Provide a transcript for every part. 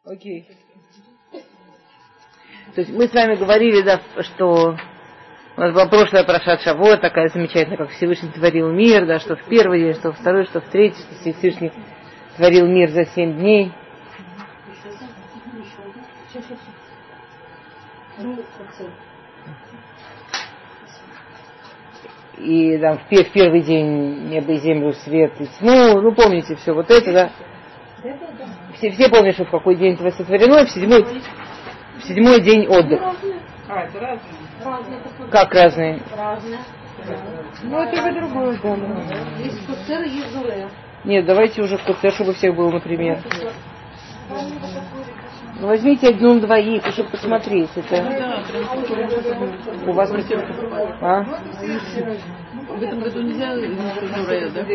Окей. То есть мы с вами говорили, да, что у нас была прошлая Парашат Шавуот, такая замечательная, как Всевышний творил мир, да, что в первый день, что в второй, что в третий, что Всевышний творил мир за 7 дней. И там в первый день небо и землю, свет и тьму, ну помните все вот это, да? Все помнят, что в какой день это сотворено, в седьмой день отдых. Это разные. Как разные? Разные. Ну, это уже другое, да. Есть куцер, есть зуре. Нет, давайте уже куцер, чтобы у всех был, например. Ну, возьмите одну-двоих, чтобы посмотреть. Это... У вас... А? В этом году нельзя зуре, да?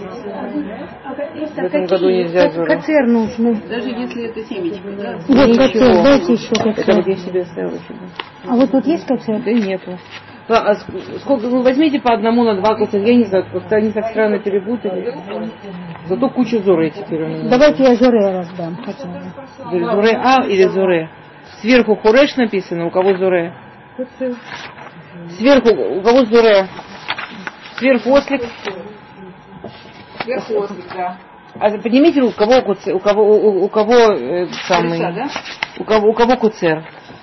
В этом году нельзя зуре. Кацер нужно. Даже если это семечко, да? Вот кацер, дайте еще Это кацер. вот я себе оставила. А вот тут есть кацер? Да нету. Сколько, ну, возьмите по одному на 2 куцера, я не знаю, как-то они так странно перепутали. Зато куча зуры теперь у меня. Давайте я зуре раздам хотя бы. Зуре А или зуре? Сверху хуреш написано, у кого зуре? Сверху, у кого зуре? Сверху ослик? Сверху ослик, да. А поднимите руку, у кого самый... Куцер, да? У кого куцер?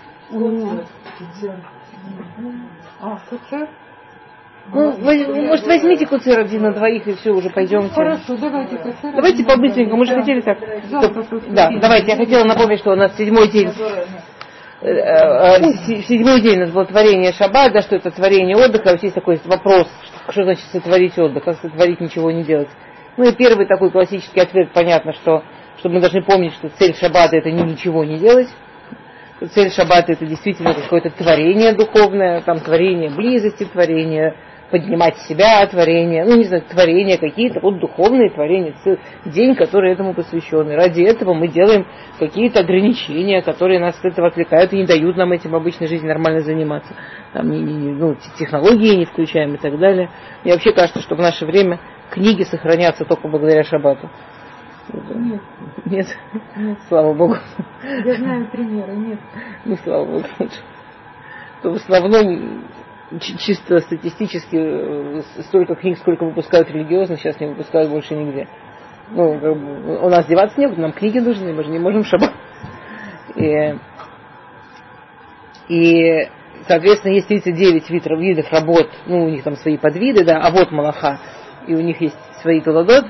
Кацер? Ну, может, возьмите куцер один на 2 и все, уже пойдемте. Хорошо, давайте кацер. Давайте по-быстренькому, мы же хотели так. Да, давайте, я хотела напомнить, что у нас 7-й день. В 7-й день у нас было творение Шаббат, да, что это творение отдыха. Вот есть такой вопрос, что значит сотворить отдых, как сотворить ничего не делать. Ну и первый такой классический ответ, понятно, что мы должны помнить, что цель Шаббата это ничего не делать. Цель Шаббата это действительно какое-то творение духовное, там творение близости, творение поднимать себя, творение, ну не знаю, творения какие-то, вот духовные творения, день, который этому посвящен. И ради этого мы делаем какие-то ограничения, которые нас от этого отвлекают и не дают нам этим в обычной жизни нормально заниматься. Там, ну, технологии не включаем и так далее. Мне вообще кажется, что в наше время книги сохранятся только благодаря Шаббату. Нет. Нет? Слава Богу. Я знаю примеры, нет. Ну, слава Богу. То в основном чисто статистически столько книг, сколько выпускают религиозно, сейчас не выпускают больше нигде. Ну, как бы, у нас деваться некуда, нам книги нужны, мы же не можем в Шаббат. И, соответственно, есть 39 видов работ, ну, у них там свои подвиды, да, а вот Малаха, и у них есть свои Толадот.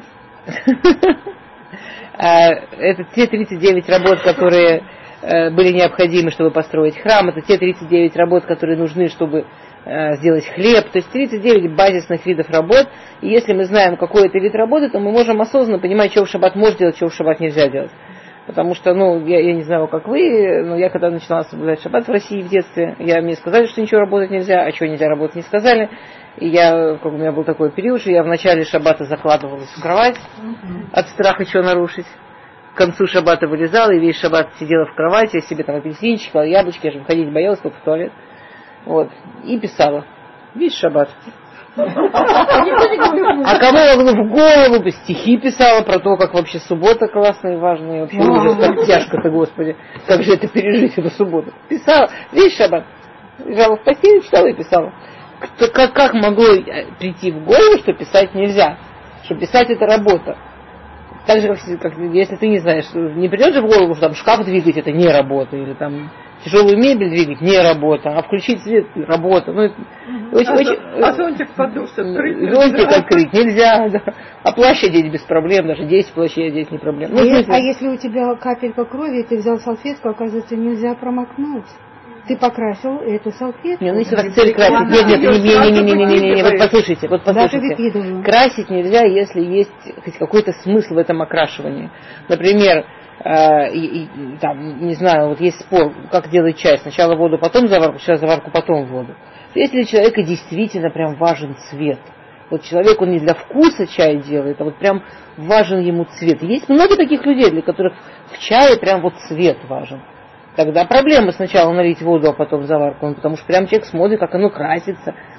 Это те 39 работ, которые были необходимы, чтобы построить храм. Это те 39 работ, которые нужны, чтобы сделать хлеб. То есть 39 базисных видов работ. И если мы знаем, какой это вид работы, то мы можем осознанно понимать, что в шаббат можно делать, что в шаббат нельзя делать. Потому что, ну, я не знаю, как вы, но я когда начинала соблюдать шаббат в России в детстве, мне сказали, что ничего работать нельзя, а что нельзя работать не сказали. И у меня был такой период, что я в начале шаббата закладывалась в кровать от страха что нарушить. К концу шаббата вылезала, и весь шаббат сидела в кровати, я себе там апельсинчик, яблочки, я же выходить боялась, только в туалет. Вот. И писала. Весь шаббат. А кому в голову стихи писала про то, как вообще суббота классная и важная, и вообще ужас, как тяжко-то, Господи, как же это пережить, эту субботу. Писала весь шаббат. Лежала в постели, читала и писала. Как могло прийти в голову, что писать нельзя? Что писать это работа. Так же, как если ты не знаешь, не придет же в голову, что там шкаф двигать это не работа, или там тяжелую мебель двигать не работа, а включить свет работа. Ну, а зонтик подушек открыть? Зонтик открыть нельзя, да. А плащ одеть без проблем, даже 10 плащей одеть не проблема. А если у тебя капелька крови, ты взял салфетку, оказывается, нельзя промокнуть. Ты покрасил эту салфетку. Не, ну если так цель красить. Не, вот послушайте. Красить нельзя, если есть хоть какой-то смысл в этом окрашивании. Например, там, не знаю, вот есть спор, как делать чай. Сначала воду, потом заварку, сейчас заварку, потом воду. Если для человека действительно прям важен цвет, вот человек, он не для вкуса чай делает, а вот прям важен ему цвет. Есть много таких людей, для которых в чае прям вот цвет важен. Тогда проблема сначала налить воду, а потом заварку, потому что прям человек смотрит, как оно красится,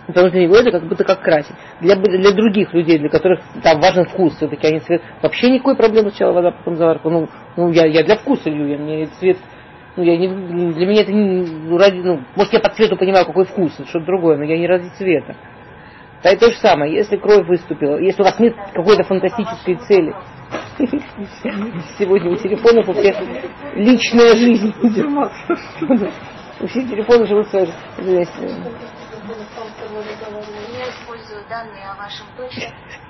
Потому что для него это как будто как красить. Для других людей, для которых там важен вкус, все-таки они цвет. Вообще никакой проблемы сначала вода, потом заварка. Я для вкуса лью, мне цвет. Для меня это не может, я по цвету понимаю, какой вкус, это что-то другое, но я не ради цвета. Да и то же самое, если кровь выступила, если у вас нет какой-то фантастической цели. Сегодня у телефонов у всех личная жизнь. У всех телефонов живут своей жизнью. Я использую данные о вашем дочери.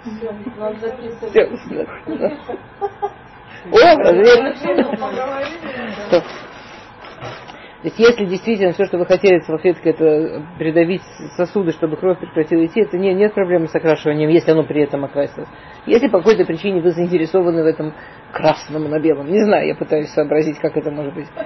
То есть, если действительно все, что вы хотели салфеткой, это придавить сосуды, чтобы кровь прекратила идти, это нет проблемы с окрашиванием, если оно при этом окрасилось. Если по какой-то причине вы заинтересованы в этом красном на белом, не знаю, я пытаюсь сообразить, как это может быть.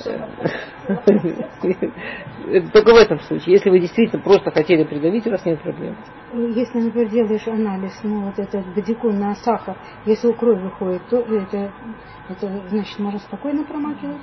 Только в этом случае. Если вы действительно просто хотели придавить, у вас нет проблем. Если, например, делаешь анализ, вот этот бодикон на сахар, если у крови выходит, то это значит, можно спокойно промакивать?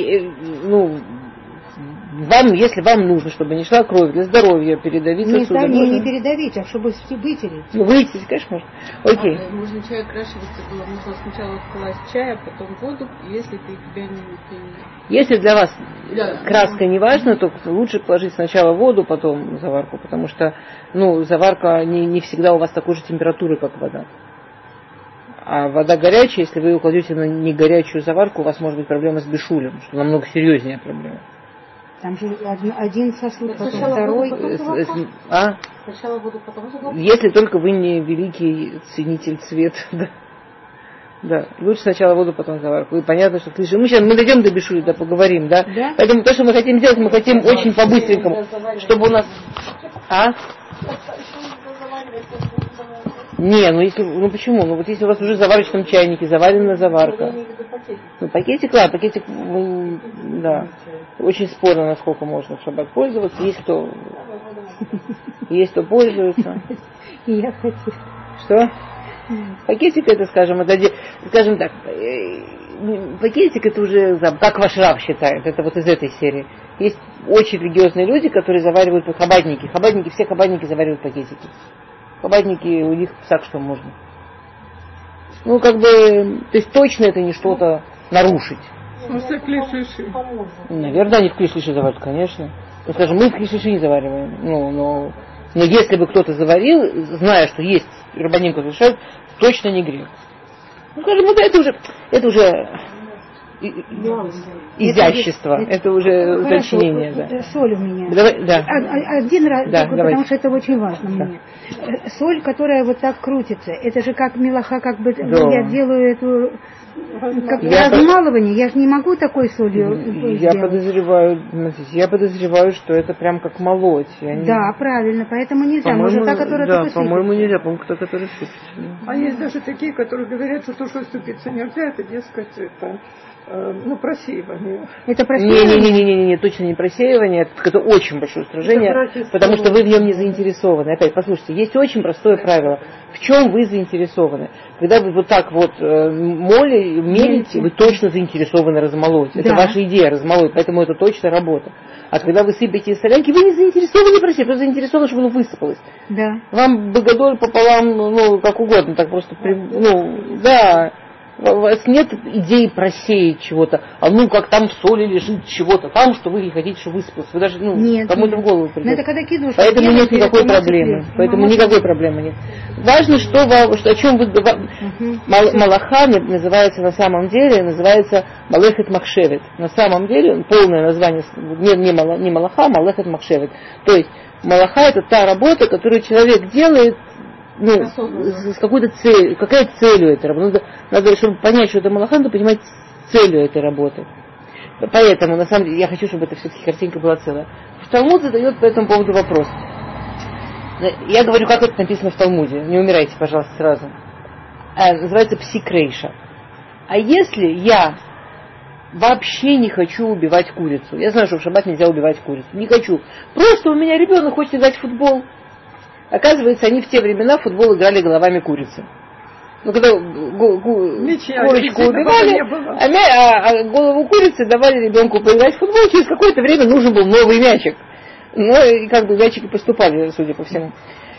Если вам нужно, чтобы не шла кровь для здоровья, передавить сосуды. Не передавить, а чтобы вытереть. Вытереть, конечно, можно. Окей. Можно чай окрашиваться было. Нужно сначала класть чай, а потом воду, если ты тебя не... Если для вас краска не важна, то лучше положить сначала воду, потом заварку, потому что заварка не всегда у вас такой же температуры, как вода. А вода горячая, если вы ее кладете на негорячую заварку, у вас может быть проблема с бешулем, что намного серьезнее проблема. Там же один сосуд, потом второй. Сначала воду, потом заварку? Если только вы не великий ценитель цвета. Да. Лучше сначала воду, потом заварку. И понятно, что мы дойдем до бешули, поговорим, да? Поэтому то, что мы хотим делать, мы хотим очень по-быстренькому, чтобы у нас... Почему? Если у вас уже в заварочном чайнике заварена заварка. Пакетик, да. Очень спорно, насколько можно в шаббат пользоваться. Есть кто пользуется. Я хочу. Что? Пакетик это, скажем так, пакетик это уже, как ваш рав считает, это вот из этой серии. Есть очень религиозные люди, которые заваривают хабадники. Все хабадники заваривают пакетики. Хабадники, у них так что можно. То есть точно это не что-то нарушить. Наверное, они в клишиши заваривают, конечно. Скажем, мы в клишиши не завариваем. Но если бы кто-то заварил, зная, что есть рабаним, который решает, точно не грех. Скажем, это уже изящество, это уже уточнение. Да. Соль у меня. Да. Один раз, потому давайте. что это очень важно мне. Соль, которая вот так крутится, это же как мелаха, я делаю эту размалывание, я же не могу такой солью я подозреваю, что это прям как молоть. Да, правильно, поэтому нельзя. Может, та, которая только сыпется. По-моему, нельзя, по-моему, та, которая сыпется. А есть даже такие, которые говорят, что то, что сыпется нельзя, это, дескать, просеивание. Это просеивание? Не, точно не просеивание, это очень большое устражение, потому что вы в нем не заинтересованы. Опять, послушайте, есть очень простое правило. В чем вы заинтересованы? Когда вы вот так вот мелите, вы точно заинтересованы размолоть. Это ваша идея размолоть, поэтому это точно работа. А когда вы сыпете солянки, вы не заинтересованы просеять, вы заинтересованы, чтобы оно высыпалось. Да. Вам богодоль пополам, как угодно, так просто, да. У вас нет идеи просеять чего-то, как там в соли лежит чего-то там, что вы не хотите, чтобы высыпалось. Вы даже, кому-то в голову придет. Это когда кидываешь, поэтому нет никакой проблемы. Никакой проблемы нет. Важно, о чем вы говорите. Малаха называется на самом деле, Малехет Махшевет. На самом деле, полное название, не Малаха, а Малехет Махшевет. То есть, Малаха это та работа, которую человек делает, с какой-то целью. Какая цель у этой работы? Надо, чтобы понять, что это малаха, надо понимать целью этой работы. Поэтому, на самом деле, я хочу, чтобы это все-таки картинка была целая. Талмуд задает по этому поводу вопрос. Я говорю, как это написано в Талмуде. Не умирайте, пожалуйста, сразу. Называется псикрейша. А если я вообще не хочу убивать курицу? Я знаю, что в шаббат нельзя убивать курицу. Не хочу. Просто у меня ребенок хочет играть в футбол. Оказывается, они в те времена в футбол играли головами курицы. Когда курочку убивали, а голову курицы давали ребенку поиграть в футбол, через какое-то время нужен был новый мячик. Ну, и как бы мячики поступали, судя по всему.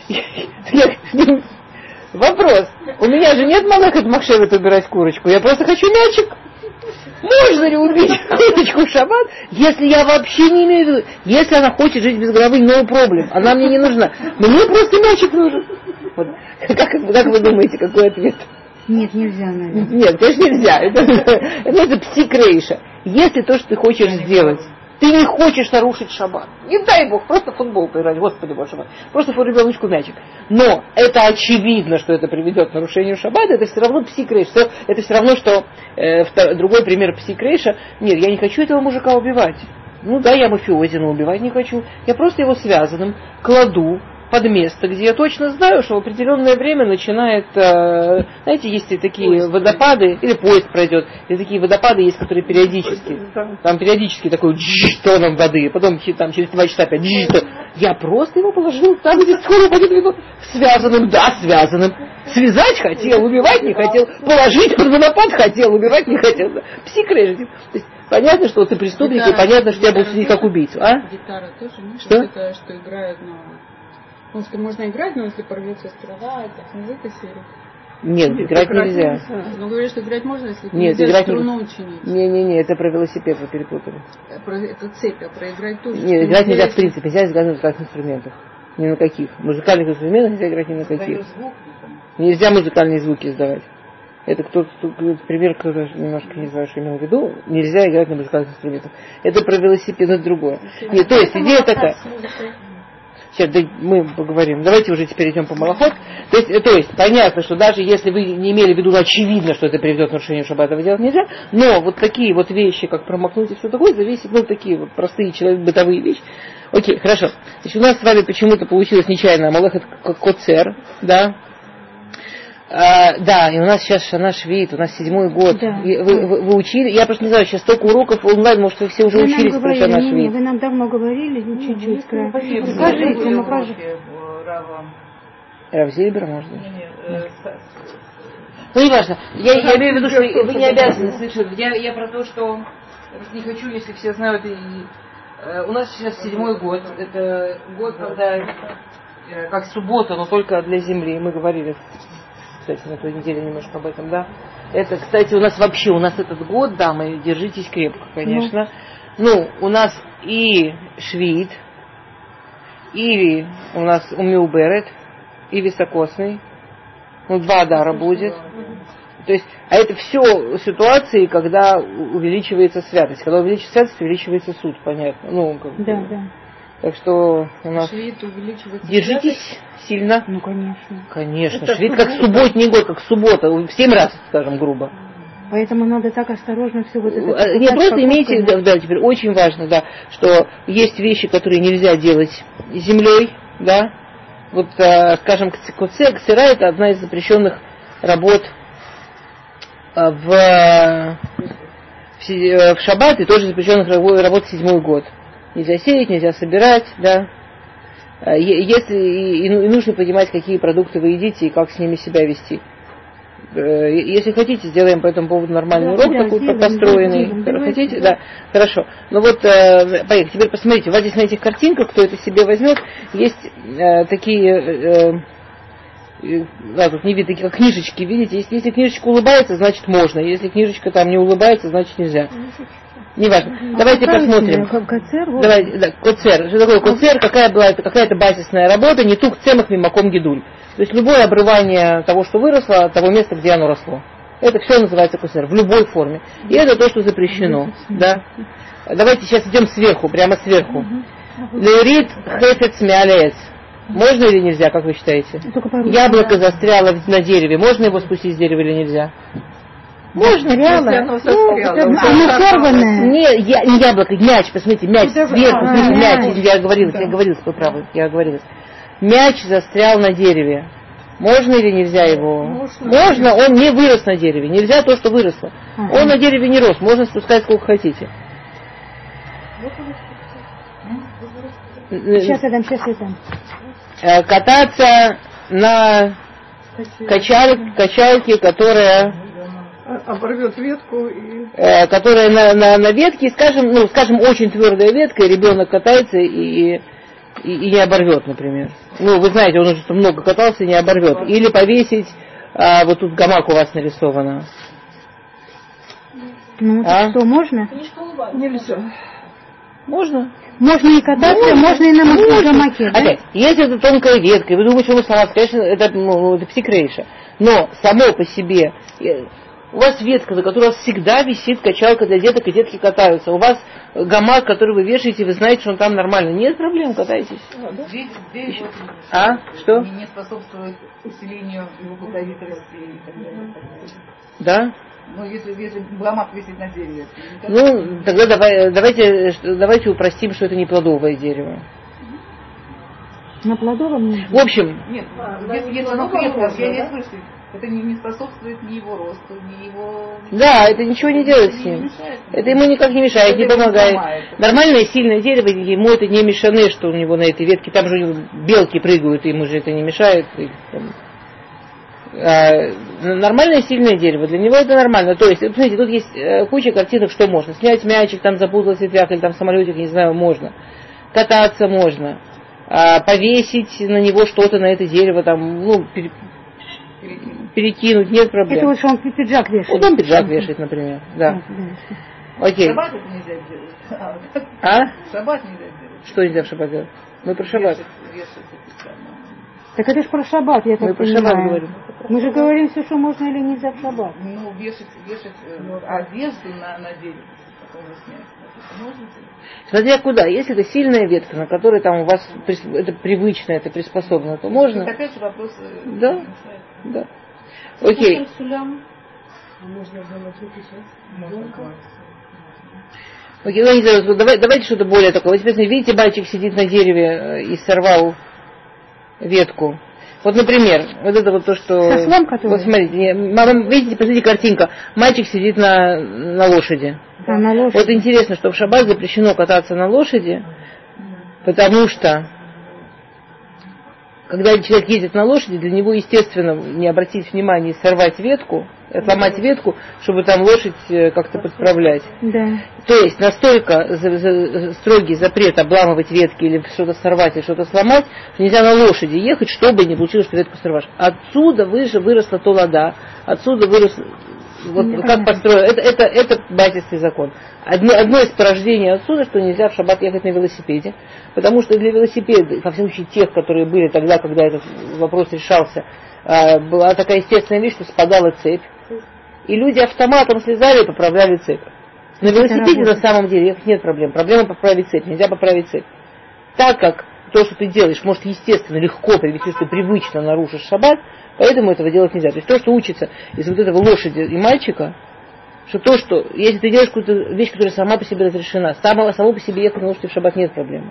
Вопрос. У меня же нет малахат махшевет убирать курочку. Я просто хочу мячик. Можно ли убить курочку в шаббат, если я вообще не имею в виду, если она хочет жить без головы, no problem, она мне не нужна. Мне просто мячик нужен. Вот. Как вы думаете, какой ответ? Нет, нельзя, наверное. Нет, конечно, нельзя. Это псикрейша. Если то, что ты хочешь сделать, ты не хочешь нарушить шаббат. Не дай Бог, просто в футбол поиграть, Господи Боже мой. Просто ребеночку мячик. Но это очевидно, что это приведет к нарушению шаббата, это все равно псикрейша. Это все равно, что другой пример псикрейша. Нет, я не хочу этого мужика убивать. Ну да, я мафиози, но убивать не хочу. Я просто его связанным кладу под место, где я точно знаю, что в определенное время начинает, знаете, есть и такие водопады, или поезд пройдет, и такие водопады есть, которые периодически, там периодически такой тоном воды, потом там, через 2 часа опять я просто его положил там, где скоро будет видно, связанным, да, связанным. Связать хотел, убивать не хотел, положить под водопад хотел, убивать не хотел. Псикрейш. То есть понятно, что ты преступник, гитара, и понятно, что тебя будут судить как убийцу. А? Гитара тоже, нет? Что? Это, что играют на... Потому что можно играть, но если порвется стрела, это не в этой серии. Нет, играть нельзя. Но говорят, что играть можно, если нет, нельзя играть струну чинить. Не, это про велосипед вы перепутали. Это цепь, а про играть тоже. Нет, играть нельзя в принципе, нельзя играть на музыкальных инструментах. Ни на каких. Музыкальных инструментах нельзя играть ни на каких. Нельзя музыкальные звуки издавать. Это кто-то, пример, немножко не знаю, что имел в виду. Нельзя играть на музыкальных инструментах. Это про велосипед, это другое. Нет, то есть идея такая. Сейчас мы поговорим. Давайте уже теперь идем по малахот. То есть понятно, что даже если вы не имели в виду, очевидно, что это приведет к нарушению шаббата, этого делать нельзя. Но вот такие вот вещи, как промокнуть и все такое, зависит, такие вот простые бытовые вещи. Окей, хорошо. Значит, у нас с вами почему-то получилось нечаянно малахот коцер, да. Да, и у нас сейчас шана швид, у нас 7-й год. Да. Вы учили? Я просто не знаю, сейчас столько уроков онлайн, может, вы все уже учились про шана швид. Вы нам давно говорили, чуть-чуть. Скажите, Рав Зильбер, может быть? Ну, не важно. Я имею в виду, что вы не обязаны слышать. Я про то, что не хочу, если все знают. У нас сейчас 7-й год. Это год, когда как суббота, но только для земли. Мы говорили, кстати, на той неделе немножко об этом, да. Это, кстати, у нас этот год, да, мы держитесь крепко, конечно. Ну, у нас и швид, и у нас умилберет, и високосный. 2 адара будет. То есть, а это все ситуации, когда увеличивается святость. Когда увеличивается святость, увеличивается суд, понятно. Да. Так что у нас... Держитесь сильно. Ну, конечно. Конечно. Швид как субботний год, как суббота. В 7 раз, скажем, грубо. Поэтому надо так осторожно все вот это... Не просто имейте, да, теперь очень важно, да, что есть вещи, которые нельзя делать землей, да. Вот, скажем, ксера — это одна из запрещенных работ в шаббат, и тоже запрещенных работ в 7-й год. Нельзя сеять, нельзя собирать, да. Если и нужно понимать, какие продукты вы едите и как с ними себя вести. Если хотите, сделаем по этому поводу нормальный урок, такой построенный. Хотите? Да, хорошо. Ну вот, поехали. Теперь посмотрите, у вас здесь на этих картинках, кто это себе возьмет, есть такие, тут не видно, такие как книжечки, видите? Если книжечка улыбается, значит можно. Если книжечка там не улыбается, значит нельзя. Неважно. Давайте посмотрим. Коцер. Что такое коцер? Какая-то базисная работа, не тук цемах мимаком гидуль. То есть любое обрывание того, что выросло, от того места, где оно росло. Это все называется коцер, в любой форме. И это то, что запрещено. Да? Давайте сейчас идем сверху, прямо сверху. Лерит хефец миалец. Можно или нельзя, как вы считаете? Яблоко застряло на дереве. Можно его спустить с дерева или нельзя? Можно, реально. Оно сорванное. Не яблоко, мяч, посмотрите, мяч сверху, мяч. Я говорилась, вы правы, я говорилась. Мяч застрял на дереве. Можно или нельзя его? Можно, он не вырос на дереве. Нельзя то, что выросло. Он на дереве не рос, можно спускать сколько хотите. Сейчас я дам. Кататься на качалке, которая оборвет ветку и... которая на ветке, скажем, очень твердая ветка, и ребенок катается, и и не оборвет, например. Ну, вы знаете, он уже много катался и не оборвет. Или повесить, вот тут гамак у вас нарисовано. Ну, что, можно? Нельзя. Можно? Можно и кататься, можно и на гамаке, да? Опять, если это тонкая ветка, и вы думаете, что вы салат, конечно, это псикрейша. Но само по себе, у вас ветка, на которой у вас всегда висит качалка для деток, и детки катаются. У вас гамак, который вы вешаете, вы знаете, что он там нормально. Нет проблем, катайтесь. Что? Не способствует усилению его плодовитости и так далее. Да? Ну, если гамак висит на дереве. Ну, тогда давайте упростим, что это не плодовое дерево. На плодовом нет. В общем... Нет, если оно крепко, я не слышу. Это не способствует ни его росту, ни его... Да, это ничего не делает с ним. Это ему никак не мешает, не помогает. Нормальное сильное дерево, ему это не мешаны, что у него на этой ветке, там же белки прыгают, ему же это не мешает. Нормальное сильное дерево, для него это нормально. То есть, смотрите, тут есть куча картинок, что можно. Снять мячик, там запутался ветвяк, или там самолетик, не знаю, можно. Кататься можно. Повесить на него что-то, на это дерево, там, ну, перекинуть, нет проблем. Это вот что он пиджак вешает. Вот он пиджак вешает, например, да. Окей. Шаббат это нельзя делать. Шаббат нельзя делать. Что нельзя в шаббат делать? Мы про шаббат. Так это же про шаббат, я так понимаю. Мы про шаббат говорим. Мы же говорим все, что можно или нельзя в шаббат. Ну, вешать одежду на дерево, потом его снять. Можно? Смотря куда. Если это сильная ветка, на которой там у вас это привычно, это приспособлено, то можно. Так опять же вопрос. Да. Да. Окей. Окей, ну, не знаю, давайте что-то более такое. Вот теперь видите, мальчик сидит на дереве и сорвал ветку. Вот, например, вот это вот то, что... Со слом, который? Вот смотрите, видите, посмотрите, картинка. Мальчик сидит на лошади. Да, на лошади. Вот интересно, что в шаббат запрещено кататься на лошади, потому что когда человек ездит на лошади, для него, естественно, не обратить внимание и сорвать ветку, отломать ветку, чтобы там лошадь как-то подправлять. Да. То есть настолько строгий запрет обламывать ветки или что-то сорвать, или что-то сломать, что нельзя на лошади ехать, чтобы не получилось, что ветку сорвешь. Отсюда выросла толода, отсюда вырос... Вот как построено, это базисный закон. Одно из порождений отсюда, что нельзя в шаббат ехать на велосипеде, потому что для велосипеда, во всяком случае тех, которые были тогда, когда этот вопрос решался, была такая естественная вещь, что спадала цепь, и люди автоматом слезали и поправляли цепь. На велосипеде на самом деле ехать нет проблем. Проблема поправить цепь, нельзя поправить цепь. Так как то, что ты делаешь, может естественно легко привести, что ты привычно нарушишь шаббат, поэтому этого делать нельзя. То есть то, что учится из вот этого лошади и мальчика, что то, что если ты делаешь какую-то вещь, которая сама по себе разрешена, само по себе ехать на лошади в шаббат нет проблемы.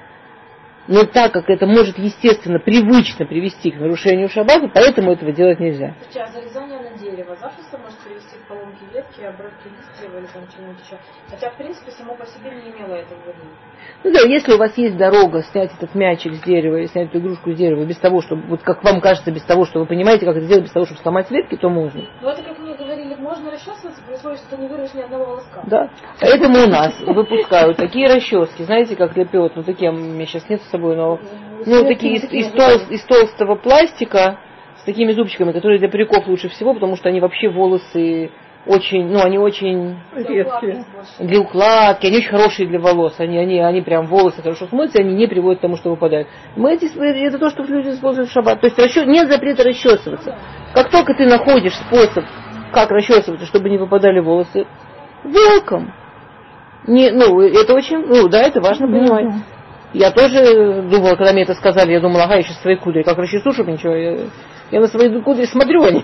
Но так как это может естественно, привычно привести к нарушению шаббата, поэтому этого делать нельзя. Зарезание на дерево запросто может привести к поломке ветки, обрывке листьев или там чему-то еще. Хотя, в принципе, само по себе не имело этого в виду. Ну да, если у вас есть дорога снять этот мячик с дерева или снять эту игрушку с дерева без того, чтобы, вот как вам кажется, без того, что вы понимаете, как это сделать, без того, чтобы сломать ветки, то можно. Ну это, как мне говорили, можно расчесываться, при условии, что ты не вырвешь ни одного волоска. Да, поэтому у нас выпускают такие расчески, знаете, как лепет, ну такие, у меня сейчас нет с собой, но такие из толстого пластика, с такими зубчиками, которые для париков лучше всего, потому что они вообще волосы очень, они очень редкие. Для укладки, они очень хорошие для волос, они прям волосы хорошо смоются, они не приводят к тому, что выпадают. Это то, что люди используют в шаббат. То есть нет запрета расчесываться. Как только ты находишь способ, как расчесываться, чтобы не выпадали волосы, welcome. Это очень, это важно понимать. Я тоже думала, когда мне это сказали, я думала, я сейчас свои кудри, как расчесу, чтобы ничего, я на свои кудри смотрю, они.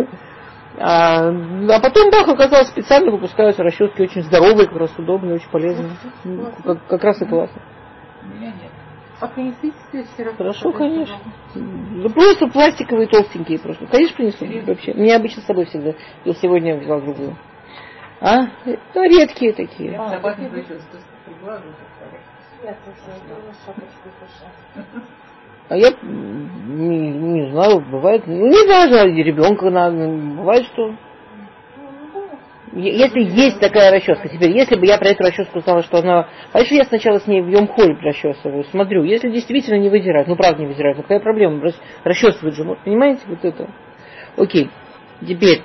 А потом, оказалось, специально выпускаются расчески очень здоровые, как раз удобные, очень полезные. Как раз и классно. А принесите все. Хорошо, конечно. Да просто пластиковые, толстенькие просто. Конечно, принесу вообще. Мне обычно с собой всегда. Я сегодня взяла другую. Редкие такие. Я не знаю, бывает, не важно, ребенка надо, бывает, что Если есть такая расческа, теперь, если бы я про эту расческу сказала, что она... А если я сначала с ней в Йом-Холь расчесываю, смотрю, если действительно не выдирают, ну правда не выдирают, ну какая проблема, расчесывают же, вот, понимаете, вот это. Окей, теперь,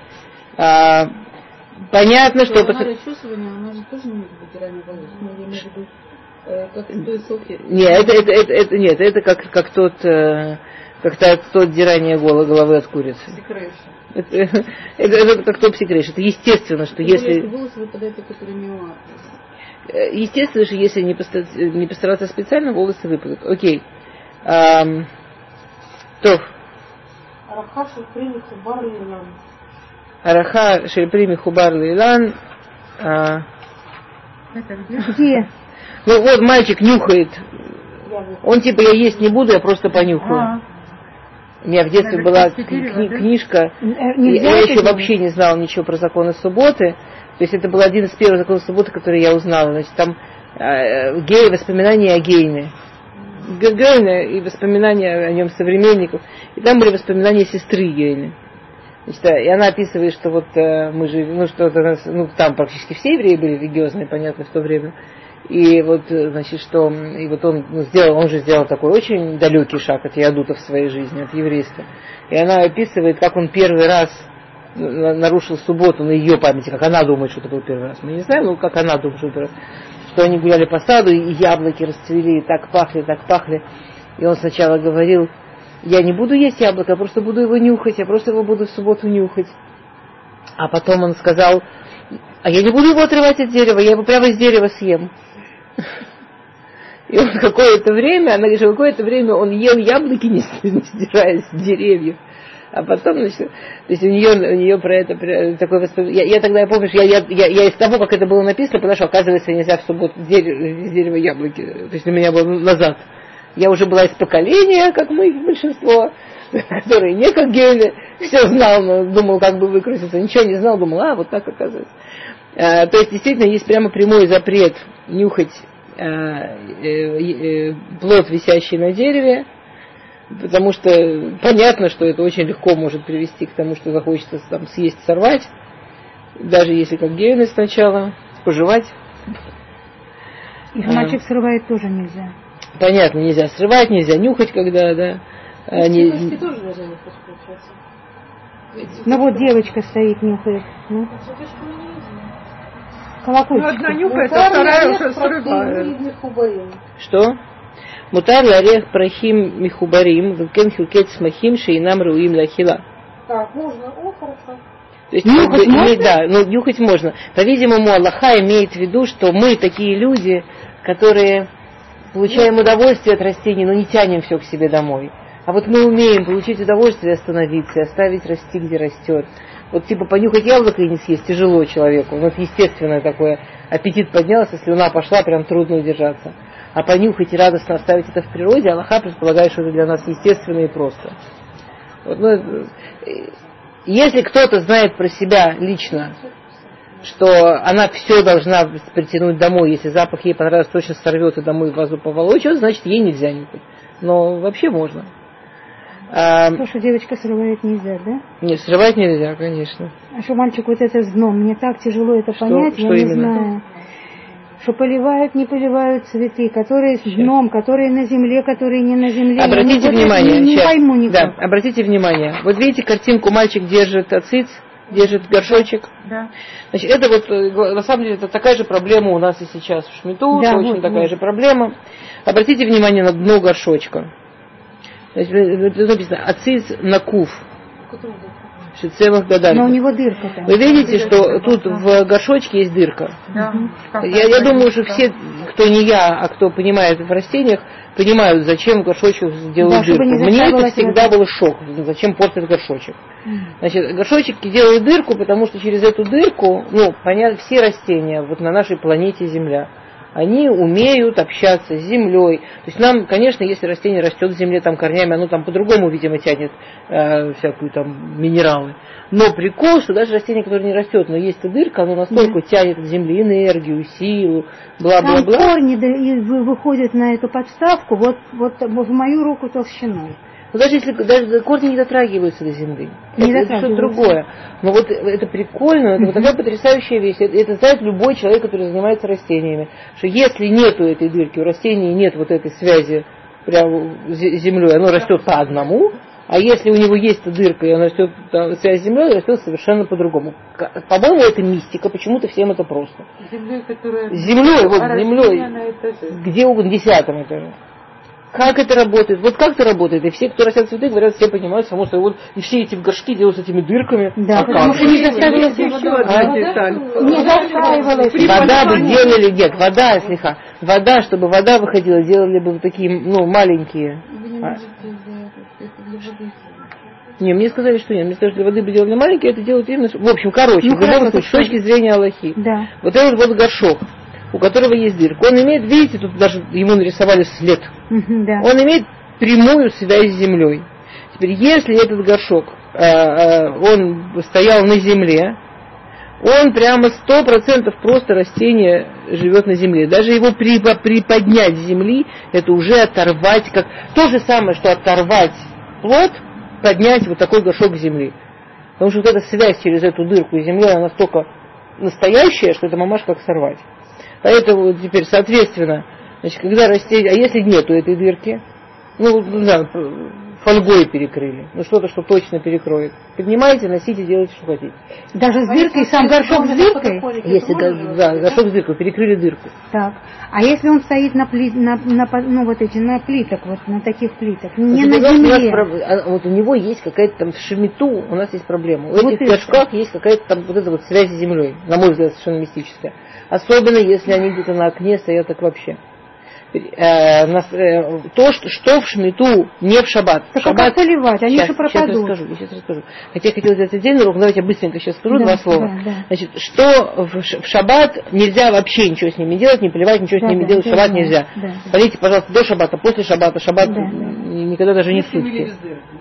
понятно, что... Расчесывание, она же тоже не выдирание волос, но я имею в виду, как в той салфетке. Нет, это как тот дирание головы от курицы. Это как топ-секрет. Это естественно, что если... волосы выпадают, которые миоар. Естественно, что если не постараться специально, волосы выпадут. Окей. То. Араха шельприми хубар лейлан. Араха шельприми хубар лейлан. Это где? Ну вот мальчик нюхает. Он типа, я есть не буду, я просто понюхаю. У меня в детстве была книжка, я еще вообще не знала ничего про законы субботы. То есть это был один из первых законов субботы, которые я узнала. Значит, там воспоминания о Гейне. Гейне и воспоминания о нем современников. И там были воспоминания сестры Гейне. Значит, и она описывает, что вот мы живем, там практически все евреи были религиозные, понятно, в то время. И вот, значит, что, и вот он же сделал такой очень далекий шаг от ядута в своей жизни, от еврейства. И она описывает, как он первый раз нарушил субботу на ее памяти, как она думает, что это был первый раз. Мы не знаем, но как она думает, что это первый раз. Что они гуляли по саду, и яблоки расцвели, и так пахли. И он сначала говорил, я не буду есть яблоко, я просто буду его нюхать, я просто его буду в субботу нюхать. А потом он сказал, а я не буду его отрывать от дерева, я его прямо с дерева съем. И он какое-то время он ел яблоки, не сдирая с деревьев. А потом, значит, то есть у нее про это такое воспоминание. Я тогда, помнишь, я из того, как это было написано, поняла, что, оказывается, нельзя в субботу с дерева яблоки. То есть у меня было назад. Я уже была из поколения, как мы, большинство, которые не как Гейне, все знал, но думал, как бы выкрутиться. Ничего не знал, думал, вот так оказывается. То есть, действительно, есть прямо прямой запрет нюхать плод, висящий на дереве, потому что понятно, что это очень легко может привести к тому, что захочется там съесть, сорвать, даже если как Гейне сначала, пожевать. Их мальчик срывает тоже нельзя. Понятно, нельзя срывать, нельзя нюхать, когда, да. Тоже нельзя нюхать, получается. Ну вот девочка стоит, нюхает. Ну. Колокольчик. Одна нюхает, а вторая уже срывает. Что? Мутар ларех прахим михубарим, вкен хилкет смахим шейнам руим лахила. Так, можно, хорошо. То есть, нюхать можно? Да, нюхать можно. По-видимому, Аллаха имеет в виду, что мы такие люди, которые получаем удовольствие от растений, но не тянем все к себе домой. А вот мы умеем получить удовольствие, остановиться, оставить расти, где растет. Вот типа понюхать яблоко и не съесть тяжело человеку. Ну, это естественное такое. Аппетит поднялся, слюна пошла, прям трудно удержаться. А понюхать и радостно оставить это в природе, Аллаха предполагает, что это для нас естественно и просто. Вот, если кто-то знает про себя лично, что она все должна притянуть домой, если запах ей понравился, точно сорвет и домой вазу поволочет, значит ей нельзя нюхать. Но вообще можно. То, что девочка срывает, нельзя, да? Нет, срывать нельзя, конечно. А что мальчик вот это с дном, мне так тяжело это понять, я не знаю. Что поливают, не поливают цветы, которые с дном, которые на земле, которые не на земле. Обратите внимание, не пойму никак. Да, обратите внимание. Вот видите картинку, мальчик держит ациц, держит горшочек. Да. Значит, это вот, на самом деле, это такая же проблема у нас и сейчас в Шмиту, да, очень вот, такая же проблема. Обратите внимание на дно горшочка. Значит, написано ациц накуф. Шицевых гадаль. Но у него дырка там. Вы видите, что тут в горшочке есть дырка? Да. Я думаю, что все, кто не я, а кто понимает в растениях, понимают, зачем в горшочек делают дырку. Мне это всегда был шок, зачем портят горшочек. Значит, горшочки делают дырку, потому что через эту дырку, понятно, все растения вот на нашей планете Земля, они умеют общаться с землей. То есть нам, конечно, если растение растет в земле там корнями, оно там по-другому, видимо, тянет всякую там минералы. Но прикол, что даже растение, которое не растет, но есть дырка, оно настолько тянет от земли энергию, силу, бла-бла-бла. Там корни выходят на эту подставку вот в мою руку толщиной. Но даже если даже корни не дотрагиваются до земли, это что-то другое. Но вот это прикольно, это вот такая потрясающая вещь. Это знает любой человек, который занимается растениями. Что если нету этой дырки, у растения нет вот этой связи прямо с землей, оно растет по одному, а если у него есть эта дырка, и оно растет, связь с землей, растет совершенно по-другому. По-моему, это мистика, почему-то всем это просто. Землей, вот землей, где угодно, 10-м этаже. Как это работает? Вот как это работает? И все, кто растят цветы, говорят, все понимают, само собой, вот и все эти горшки делают с этими дырками. Да, потому что не заставилась не заставилась. Вода бы делали, нет, вода, слегка. Вода, чтобы вода выходила, делали бы такие, маленькие. Не, мне сказали, что нет. Мне сказали, что для воды бы делали маленькие, это делают именно... В общем, в любом случае, с точки зрения Аллахи. Да. Вот этот вот горшок, у которого есть дырка, он имеет, видите, тут даже ему нарисовали след. Да. Он имеет прямую связь с землей. Теперь, если этот горшок, он стоял на земле, он прямо 100% просто растение живет на земле. Даже его приподнять с земли, это уже оторвать, как то же самое, что оторвать плод, поднять вот такой горшок земли. Потому что вот эта связь через эту дырку с землей, она настолько настоящая, что это мамаш как сорвать. Поэтому теперь, соответственно, значит, когда растение, а если нету этой дырки, фольгой перекрыли, что-то, что точно перекроет. Поднимайте, носите, делайте, что хотите. Даже с дыркой, сам горшок с дыркой? Если, горшок с дыркой, перекрыли дырку. Так. А если он стоит на плитах, вот на таких плитах, не на земле? Вот у него есть какая-то там в шемиту, у нас есть проблема. У этих горшках есть какая-то там вот эта вот связь с землей, на мой взгляд, совершенно мистическая. Особенно, если они где-то на окне стоят, так вообще. То, что в шмиту, не в шаббат. Так как поливать, они же пропадут. Сейчас расскажу. Хотя я хотела сделать отдельный урок, но давайте я быстренько сейчас скажу два слова. Да. Значит, что в шаббат нельзя вообще ничего с ними делать, не поливать, ничего с ними делать, в шаббат нельзя. Полейте, пожалуйста, до шаббата, после шаббата. Шаббат никогда даже не в сутки.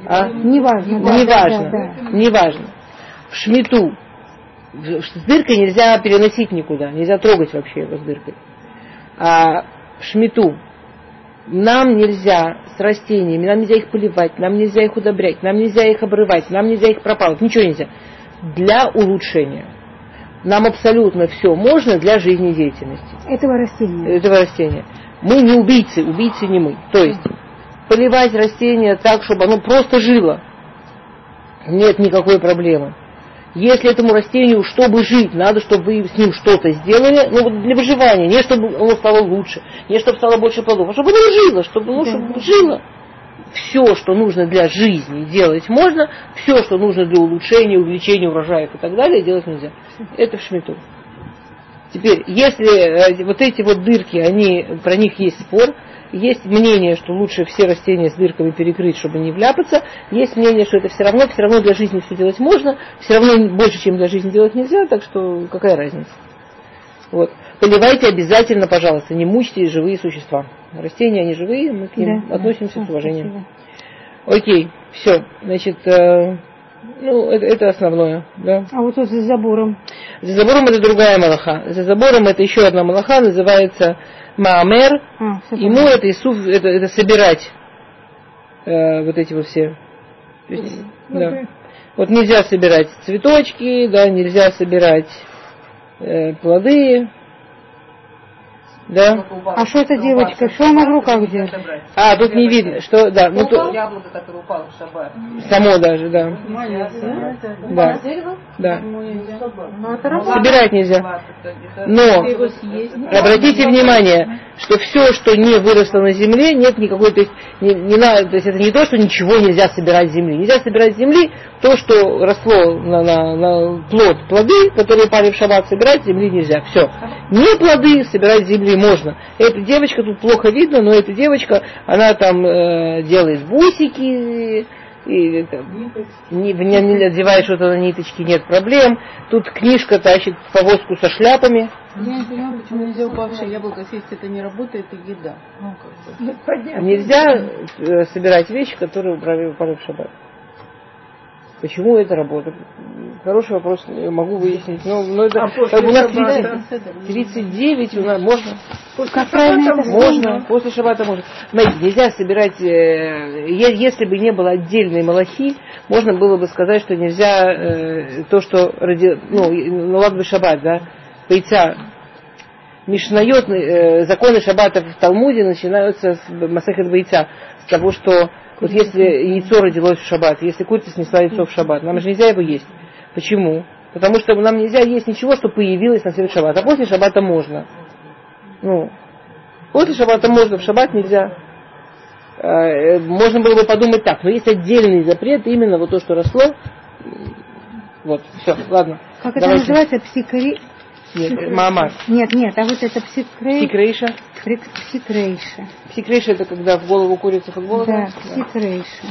Неважно. В шмиту с дыркой нельзя переносить никуда, нельзя трогать вообще его с дыркой. А в шмиту нам нельзя с растениями, нам нельзя их поливать, нам нельзя их удобрять, нам нельзя их обрывать, нам нельзя их пропалывать, ничего нельзя. Для улучшения. Нам абсолютно все можно для жизнедеятельности. Этого растения. Мы не убийцы, убийцы не мы. То есть поливать растение так, чтобы оно просто жило, нет никакой проблемы. Если этому растению, чтобы жить, надо, чтобы вы с ним что-то сделали, для выживания, не чтобы оно стало лучше, не чтобы стало больше плодов, а чтобы оно жило, чтобы жило. Все, что нужно для жизни, делать можно, все, что нужно для улучшения, увеличения урожаев и так далее, делать нельзя. Это в шмиту. Теперь, если вот эти вот дырки, про них есть спор, есть мнение, что лучше все растения с дырками перекрыть, чтобы не вляпаться. Есть мнение, что это все равно для жизни все делать можно, все равно больше, чем для жизни делать нельзя, так что какая разница. Вот. Поливайте обязательно, пожалуйста, не мучьте живые существа. Растения, они живые, мы к ним относимся с уважением. Окей, все. Значит, это основное. Да. А вот тут за забором? За забором это другая малаха. За забором это еще одна малаха, называется маамер. Ему это исуф, это собирать вот эти вот все. Да. Вот нельзя собирать цветочки, да, нельзя собирать плоды. Да. А что это девочка? Что она в руках держит? Тут не видно, что, да. Яблоко, которое упало в шаббат. Само даже, да. Да. Да. Собирать нельзя. Но обратите внимание, что все, что не выросло на земле, нет никакой, то есть не надо, то есть это не то, что ничего нельзя собирать с земли. Нельзя собирать с земли то, что росло на плоды, которые упали в шаббат, собирать с земли нельзя. Все. Не плоды собирать с земли можно. Эта девочка, тут плохо видно, но эта девочка, она там делает бусики, и не одевает что-то на ниточки, нет проблем. Тут книжка тащит повозку со шляпами. Я не понимаю, почему нельзя упавшее яблоко съесть, это не работает, это еда. Нельзя собирать вещи, которые упали в шаббат. Почему это работа? Хороший вопрос, я могу выяснить. Но это у нас 39 у нас можно. Как правильно это можно, после шаббата можно. Знаете, нельзя собирать, если бы не было отдельной малахи, можно было бы сказать, что нельзя то, что ладно шаббат, да, яйца. Мишнайот, законы шаббата в Талмуде начинаются с Масехет Яйца, с того, что вот если яйцо родилось в шаббат, если курица снесла яйцо в шаббат, нам же нельзя его есть. Почему? Потому что нам нельзя есть ничего, что появилось на следующий шаббат, а после шаббата можно. После шаббата можно, в шаббат нельзя. Можно было бы подумать так, но есть отдельный запрет, именно вот то, что росло. Вот, все, ладно. Как это называется? Нет, Маамар. Нет, а вот это псикрейша. Псикрейша. Псикрейша это когда в голову курица футбола? Да, псикрейша.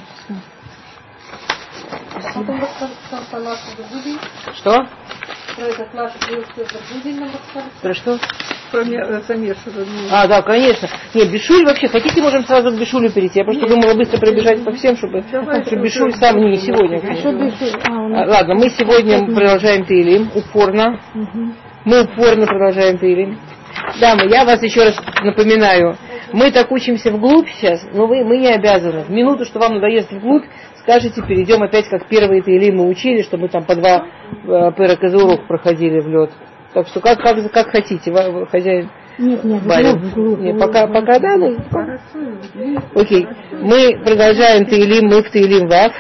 Что? Про этот наш будем нам рассказать. Про что? Про замешивание. Да, конечно. Нет, Бишуль вообще, хотите, можем сразу к Бишулю перейти. Я просто думала быстро пробежать по всем, чтобы Бишуль сам не сегодня. Ладно, мы сегодня продолжаем Теилим, упорно. Мы упорно продолжаем Теилим. Дамы, я вас еще раз напоминаю, мы так учимся вглубь сейчас, но мы не обязаны. В минуту, что вам надоест вглубь, скажете, перейдем опять, как первые Теилим мы учили, что мы там по 2 Перек из Урух проходили в лед. Так что как хотите, хозяин. Нет, пока да, ну. Окей. Мы продолжаем Теилим, мы в Теилим Вав.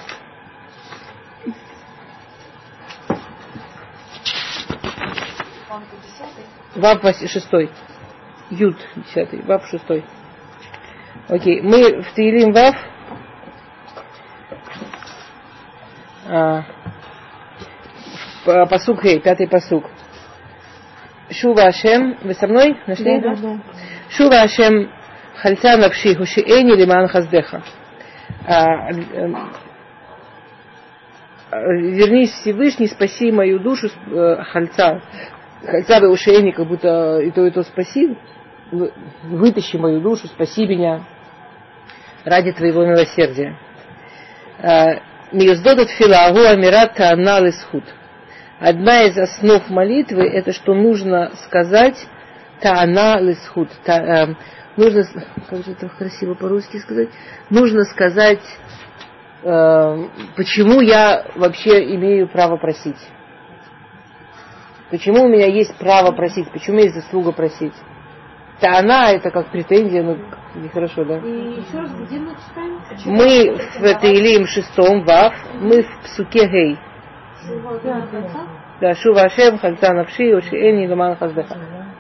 Вав 6. Юд 10. Вав 6. Окей. Мы в Теилим Вав. Пасук Хей, 5 пасук. Шува Ашем, вы со мной? Нашли? Да. Шува Ашем хальца навши хушиэни лиман хаздеха. Вернись, Всевышний, спаси мою душу, хальца. Хальца вы ушиэни, как будто и то спаси. Вытащи мою душу, спаси меня ради твоего милосердия. Миюздодат филаагу амират та'ана лисхут. Одна из основ молитвы это что нужно сказать та'ана лисхут. Нужно, как же это красиво по-русски сказать, нужно сказать, почему я вообще имею право просить. Почему у меня есть право просить, почему у меня есть заслуга просить. Та'ана это как претензия, нехорошо, да? И еще раз, где мы читаем? Мы в Теилим 6 Вав, мы в Псуке Гей. Да, Шува Ашем, Хальца Навши, Ошиэни, Лиман Хаздеха.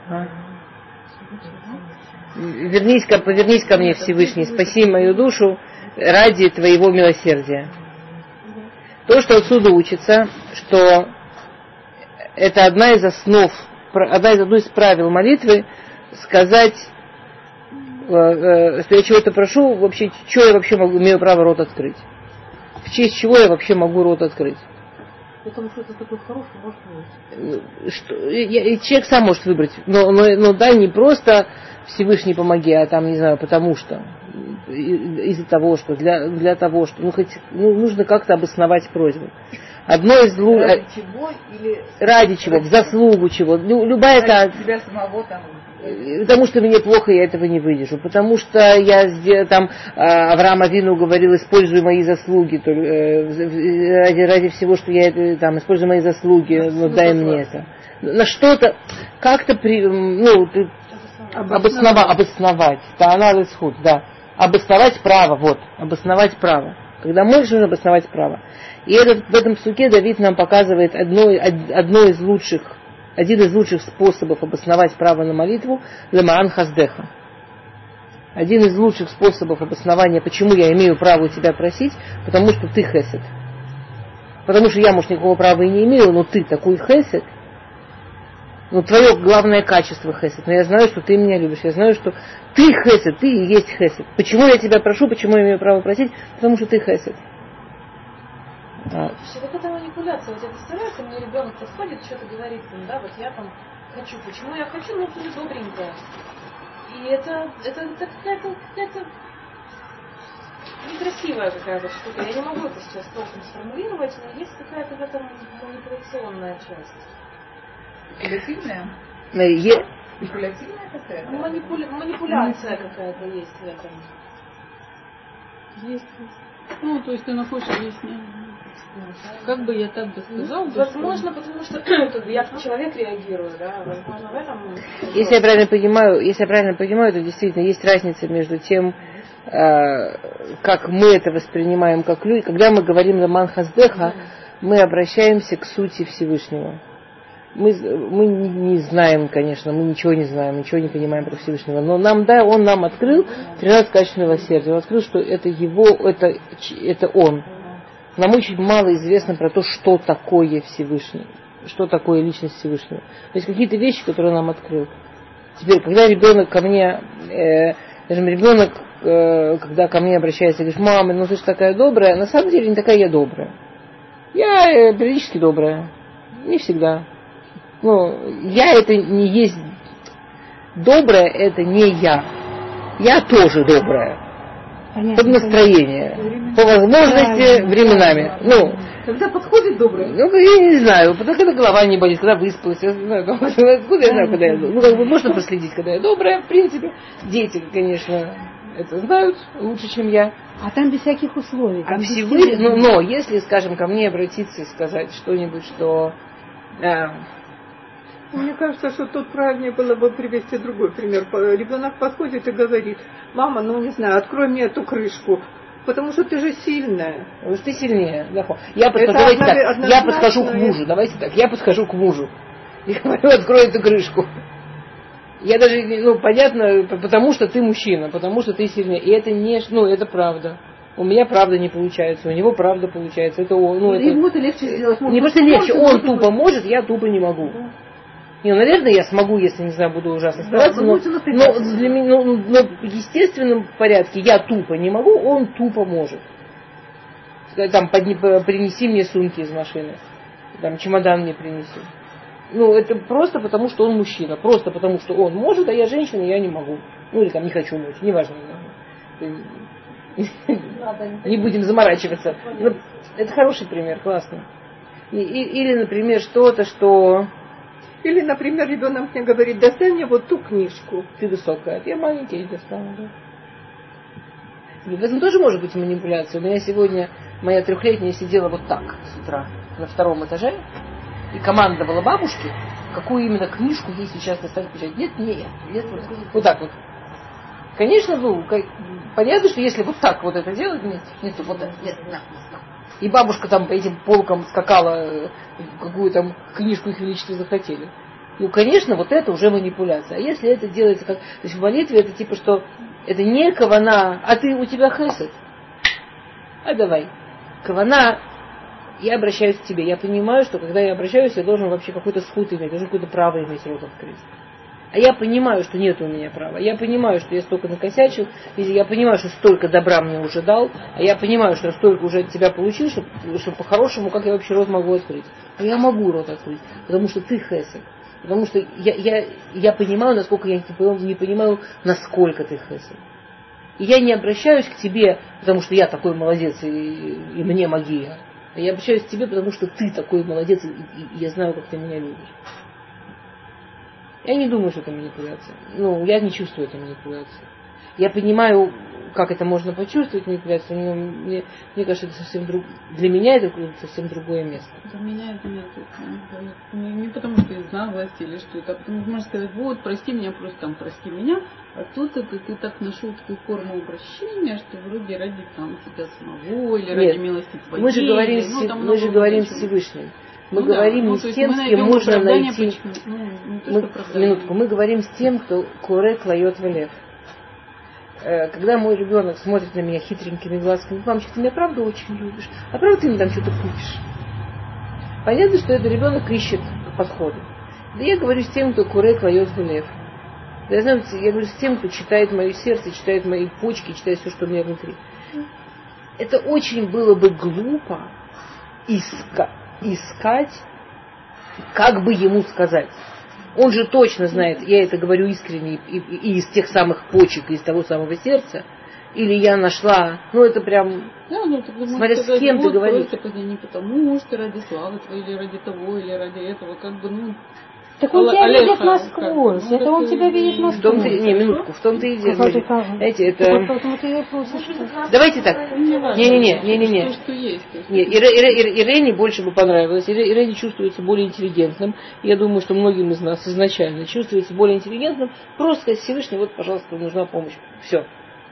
Повернись ко мне, Всевышний, спаси мою душу ради твоего милосердия. То, что отсюда учится, что это одно из правил молитвы, сказать, что я чего-то прошу, вообще, что я вообще имею право рот открыть? В честь чего я вообще могу рот открыть? Потому что это такой хороший, может быть. Человек сам может выбрать, но да, не просто Всевышний помоги, а там, не знаю, потому что, из-за того, что, для того, что, нужно как-то обосновать просьбу. Одно из ради чего или ради чего, в заслугу чего, любая ради себя самого там. Потому что мне плохо, я этого не выдержу. Потому что я там Авраам Авину говорил, используй мои заслуги, ради всего, что я там использую мои заслуги, дай мне это. На что-то, как-то обосновать. Та'ана лисхут, да. Обосновать право, обосновать право. Когда можешь, нужно обосновать право. И в этом псуке Давид нам показывает один из лучших способов обосновать право на молитву – лемаан хаздеха. Один из лучших способов обоснования, почему я имею право у тебя просить, потому что ты хесед. Потому что я, может, никакого права и не имею, но ты такой хесед. Твое главное качество хесед. Но я знаю, что ты меня любишь. Я знаю, что ты хесед, ты и есть хесед. Почему я тебя прошу, почему я имею право просить? Потому что ты хесед. Вот это манипуляция. Вот я представляю, что мне ребенок подходит, что-то говорит, да, вот я там хочу. Почему я хочу? Ты добренькая. И это какая-то некрасивая какая-то штука. Я не могу это сейчас толком сформулировать, но есть какая-то в этом манипуляционная часть. Манипулятивная? Манипулятивная какая-то? Манипуляция какая-то есть в этом. Есть. Ну, то есть ты находишь объяснение. Как бы я так бы сказал? Возможно, потому что я как человек реагирую, да, возможно, в этом... Если я правильно понимаю, то действительно есть разница между тем, как мы это воспринимаем как люди. Когда мы говорим «Ламан Хаздеха», мы обращаемся к сути Всевышнего. Мы не знаем, конечно, мы ничего не знаем, ничего не понимаем про Всевышнего, но он нам открыл 13 качеств милосердия. Он открыл, что это его, это он. Нам очень мало известно про то, что такое Всевышний, что такое личность Всевышнего. То есть какие-то вещи, которые он нам открыл. Теперь, когда ребенок ко мне, когда ко мне обращается и говорит: мама, ну ты же такая добрая, на самом деле не такая я добрая. Я периодически добрая, не всегда. Ну, я это не есть добрая, это не я. Я тоже добрая. Под настроение. По возможности, временами. Ну, когда подходит доброе? Ну, я не знаю, потому когда голова не болит, когда выспалась, я знаю, откуда я знаю, когда я добрая. Ну, как бы можно проследить, когда я добрая, в принципе. Дети, конечно, это знают лучше, чем я. А там без всяких условий. А Всевышний, но если, скажем, ко мне обратиться и сказать что-нибудь, что... Мне кажется, что тут правильнее было бы привести другой пример. Ребенок подходит и говорит: мама, ну не знаю, открой мне эту крышку, потому что ты же сильная. Потому что ты сильнее. Я подхожу к мужу, давайте так, я подхожу к мужу. И говорю: открой эту крышку. Я даже, понятно, потому что ты мужчина, потому что ты сильнее. И это не, это правда. У меня правда не получается, у него правда получается. Это он, ему-то легче сделать. Не просто легче, он тупо может, я тупо не могу. Наверное, я смогу, если, не знаю, буду ужасно стараться, но в естественном порядке я тупо не могу, он тупо может. Там, принеси мне сумки из машины, там, чемодан мне принеси. Это просто потому, что он мужчина, просто потому, что он может, а я женщина, я не могу. Или там не хочу мочь, неважно. Не будем заморачиваться. Это хороший пример, классно. Или, например, что-то, что... Или, например, ребенок мне говорит: достань мне вот ту книжку. Ты высокая, я маленький, я достану. Да? В этом тоже может быть манипуляция. У меня сегодня моя 3-летняя сидела вот так с утра на 2-м этаже и командовала бабушке, какую именно книжку ей сейчас достать печать. Нет, вот так вот. Конечно, понятно, что если вот так вот это делать, нет, вот это, нет, на. И бабушка там по этим полкам скакала, какую там книжку их величество захотели. Конечно, вот это уже манипуляция. А если это делается как... То есть в молитве это типа, что это не кавана, а у тебя хесед. А давай. Кавана, я обращаюсь к тебе. Я понимаю, что когда я обращаюсь, я должен вообще какой-то сход иметь, должен какое-то право иметь рот открыть. А я понимаю, что нет у меня права. Я понимаю, что я столько накосячил. Я понимаю, что столько добра мне уже дал. А я понимаю, что я столько уже от тебя получил, что по-хорошему, как я вообще рот могу открыть. А я могу рот открыть, потому что ты хесед. Потому что я понимаю, насколько я не понимаю, насколько ты хесед. И я не обращаюсь к тебе, потому что я такой молодец, и мне магия. А я обращаюсь к тебе, потому что ты такой молодец, и я знаю, как ты меня любишь. Я не думаю, что это манипуляция. Я не чувствую этой манипуляции. Я понимаю, как это можно почувствовать, манипуляцию, но мне кажется, это совсем для меня это совсем другое место. Для меня это нет. Не потому, что я знаю власть или что-то, а потому что можно сказать: вот, прости меня, просто там прости меня, а тут это ты так нашел такую форму обращения, что вроде ради там тебя самого или ради милости твоей. Мы же говорим с Всевышним. Мы говорим не с тем, с кем можно найти... Минутку. Мы говорим с тем, кто коре клает велев. Когда мой ребенок смотрит на меня хитренькими глазками: мамочка, ты меня правда очень любишь? А правда ты мне там что-то купишь? Понятно, что этот ребенок ищет подходы. Да я говорю с тем, кто коре клает велев. Я говорю с тем, кто читает мое сердце, читает мои почки, читает все, что у меня внутри. Это очень было бы глупо искать, как бы ему сказать. Он же точно знает, я это говорю искренне, и из тех самых почек, и из того самого сердца, или я нашла, ну это прям, да, ну, ты смотря с кем ты говоришь. Просто не потому, что ради славы твоей, или ради того, или ради этого, как бы, ну... Так он тебя видит насквозь, это он тебя видит насквозь. Не, минутку, в том-то и дело. Знаете, это... Давайте так. Не. То, что есть. Ирене больше бы понравилось. Ирене чувствуется более интеллигентным. Я думаю, что многим из нас изначально чувствуется более интеллигентным. Просто сказать Всевышний, вот, пожалуйста, нужна помощь. Все.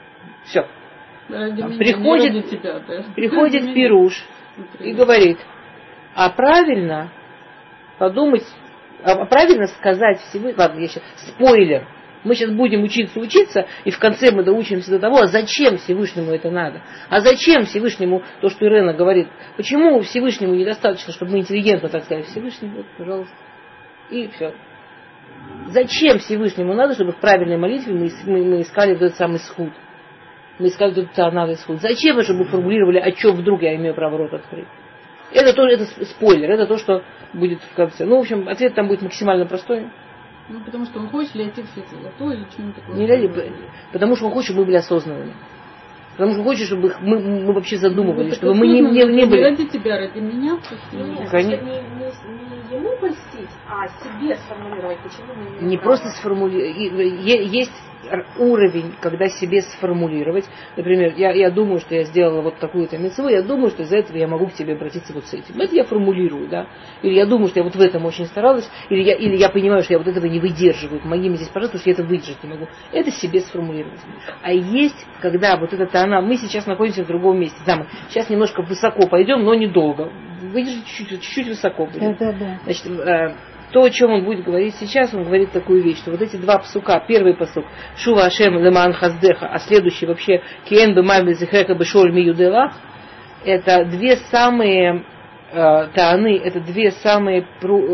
Приходит Пируш и говорит, а правильно подумать, а правильно сказать Всевышнему, ладно, я сейчас, спойлер, мы сейчас будем учиться, и в конце мы доучимся до того, а зачем Всевышнему это надо? А зачем Всевышнему то, что Ирена говорит? Почему Всевышнему недостаточно, чтобы мы интеллигентно так сказали? Всевышний, вот, пожалуйста. И все. Зачем Всевышнему надо, чтобы в правильной молитве мы искали вот этот самый схуд? Мы искали вот этот анализ схуд. Зачем, чтобы мы формулировали, а что вдруг я имею право рот открыть? Это спойлер, это то, что будет в конце. Ну, в общем, ответ там будет максимально простой. Ну, потому что он хочет лететь в золото или что-нибудь такое. Потому что он хочет, чтобы мы были осознанными. Потому что он хочет, чтобы мы вообще задумывались, чтобы мы не были... Ради тебя, ради меня. Конечно. Не ему польстить, а себе сформулировать, почему мы не просто сформулировать. Есть уровень, когда себе сформулировать. Например, я думаю, что я сделала вот такую-то мицву, я думаю, что из-за этого я могу к тебе обратиться вот с этим. Это я формулирую, да. Или я думаю, что я вот в этом очень старалась, или я понимаю, что я вот этого не выдерживаю. Помоги мне здесь, пожалуйста, потому что я это выдержать не могу. Это себе сформулировать. А есть, когда вот это мы сейчас находимся в другом месте. Да, мы сейчас немножко высоко пойдем, но недолго. Выдержать чуть-чуть высоко будем. Да. Значит, то, о чем он будет говорить сейчас, он говорит такую вещь, что вот эти два псука, первый пасук, Шува Ашем Леман Хаздеха, а следующий вообще, Киен Бемаби Зихека Бешоль Миюделах, это две самые тааны, это две самые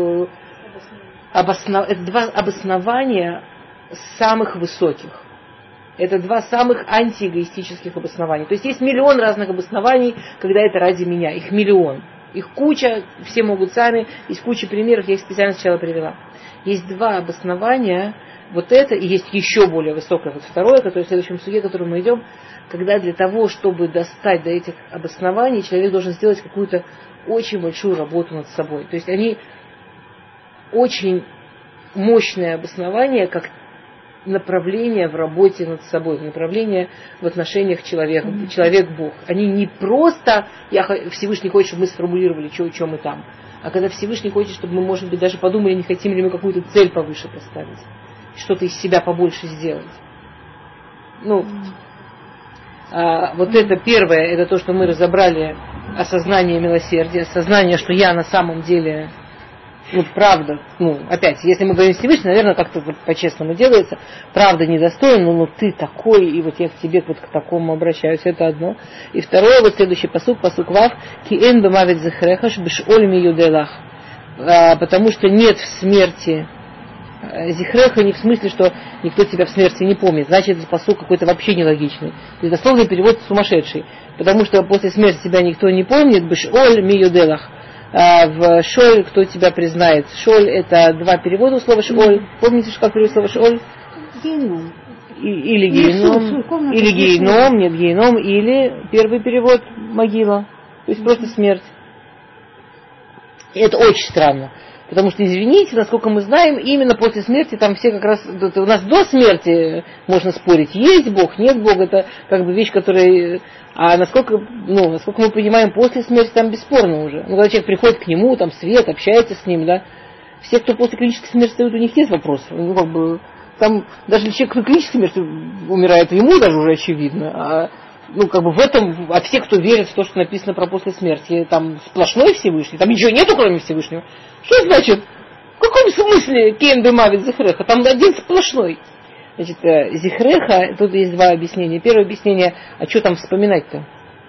это два обоснования самых высоких. Это два самых антиэгоистических обоснования. То есть есть миллион разных обоснований, когда это ради меня, их миллион. Их куча, все могут сами, есть куча примеров, я их специально сначала привела. Есть два обоснования, вот это, и есть еще более высокое, вот второе, которое в следующем суде, к которому мы идем, когда для того, чтобы достать до этих обоснований, человек должен сделать какую-то очень большую работу над собой. То есть они очень мощное обоснование, как направление в работе над собой, направление в отношениях человек-Бог. Они не просто Всевышний хочет, чтобы мы сформулировали, что мы там, а когда Всевышний хочет, чтобы мы, может быть, даже подумали, не хотим ли мы какую-то цель повыше поставить, что-то из себя побольше сделать. Вот это первое, это то, что мы разобрали, осознание милосердия, осознание, что я на самом деле... правда, опять, если мы говорим Всевышний, наверное, как-то по-честному делается, правда недостоин, но ты такой, и вот я к тебе вот к такому обращаюсь, это одно. И второе, вот следующий пасук Вав, Киэн бемавит зехрехаш бешоль миюделах, потому что нет в смерти зихреха, не в смысле, что никто тебя в смерти не помнит, значит, этот пасук какой-то вообще нелогичный. То есть дословный перевод сумасшедший, потому что после смерти тебя никто не помнит, бешоль миюделах. В шоль, кто тебя признает. Шоль — это два перевода у слова шоль. Помните, как переводится слово шоль? Геном. Или геном. Или геном, нет, геном. Или первый перевод могила. То есть просто смерть. И это очень странно. Потому что, извините, насколько мы знаем, именно после смерти там все как раз... У нас до смерти можно спорить, есть Бог, нет Бога. Это как бы вещь, которая... А насколько мы понимаем, после смерти там бесспорно уже. Когда человек приходит к нему, там свет, общается с ним, да. Все, кто после клинической смерти стоит, у них нет вопросов. Там даже если человек клинической смерти умирает, ему даже уже очевидно. В этом, а все, кто верит в то, что написано про после смерти, там сплошной Всевышний, там ничего нету, кроме Всевышнего. Что значит? В каком смысле Кен бемавит зихреха? Там один сплошной. Значит, зихреха, тут есть два объяснения. Первое объяснение, а что там вспоминать-то?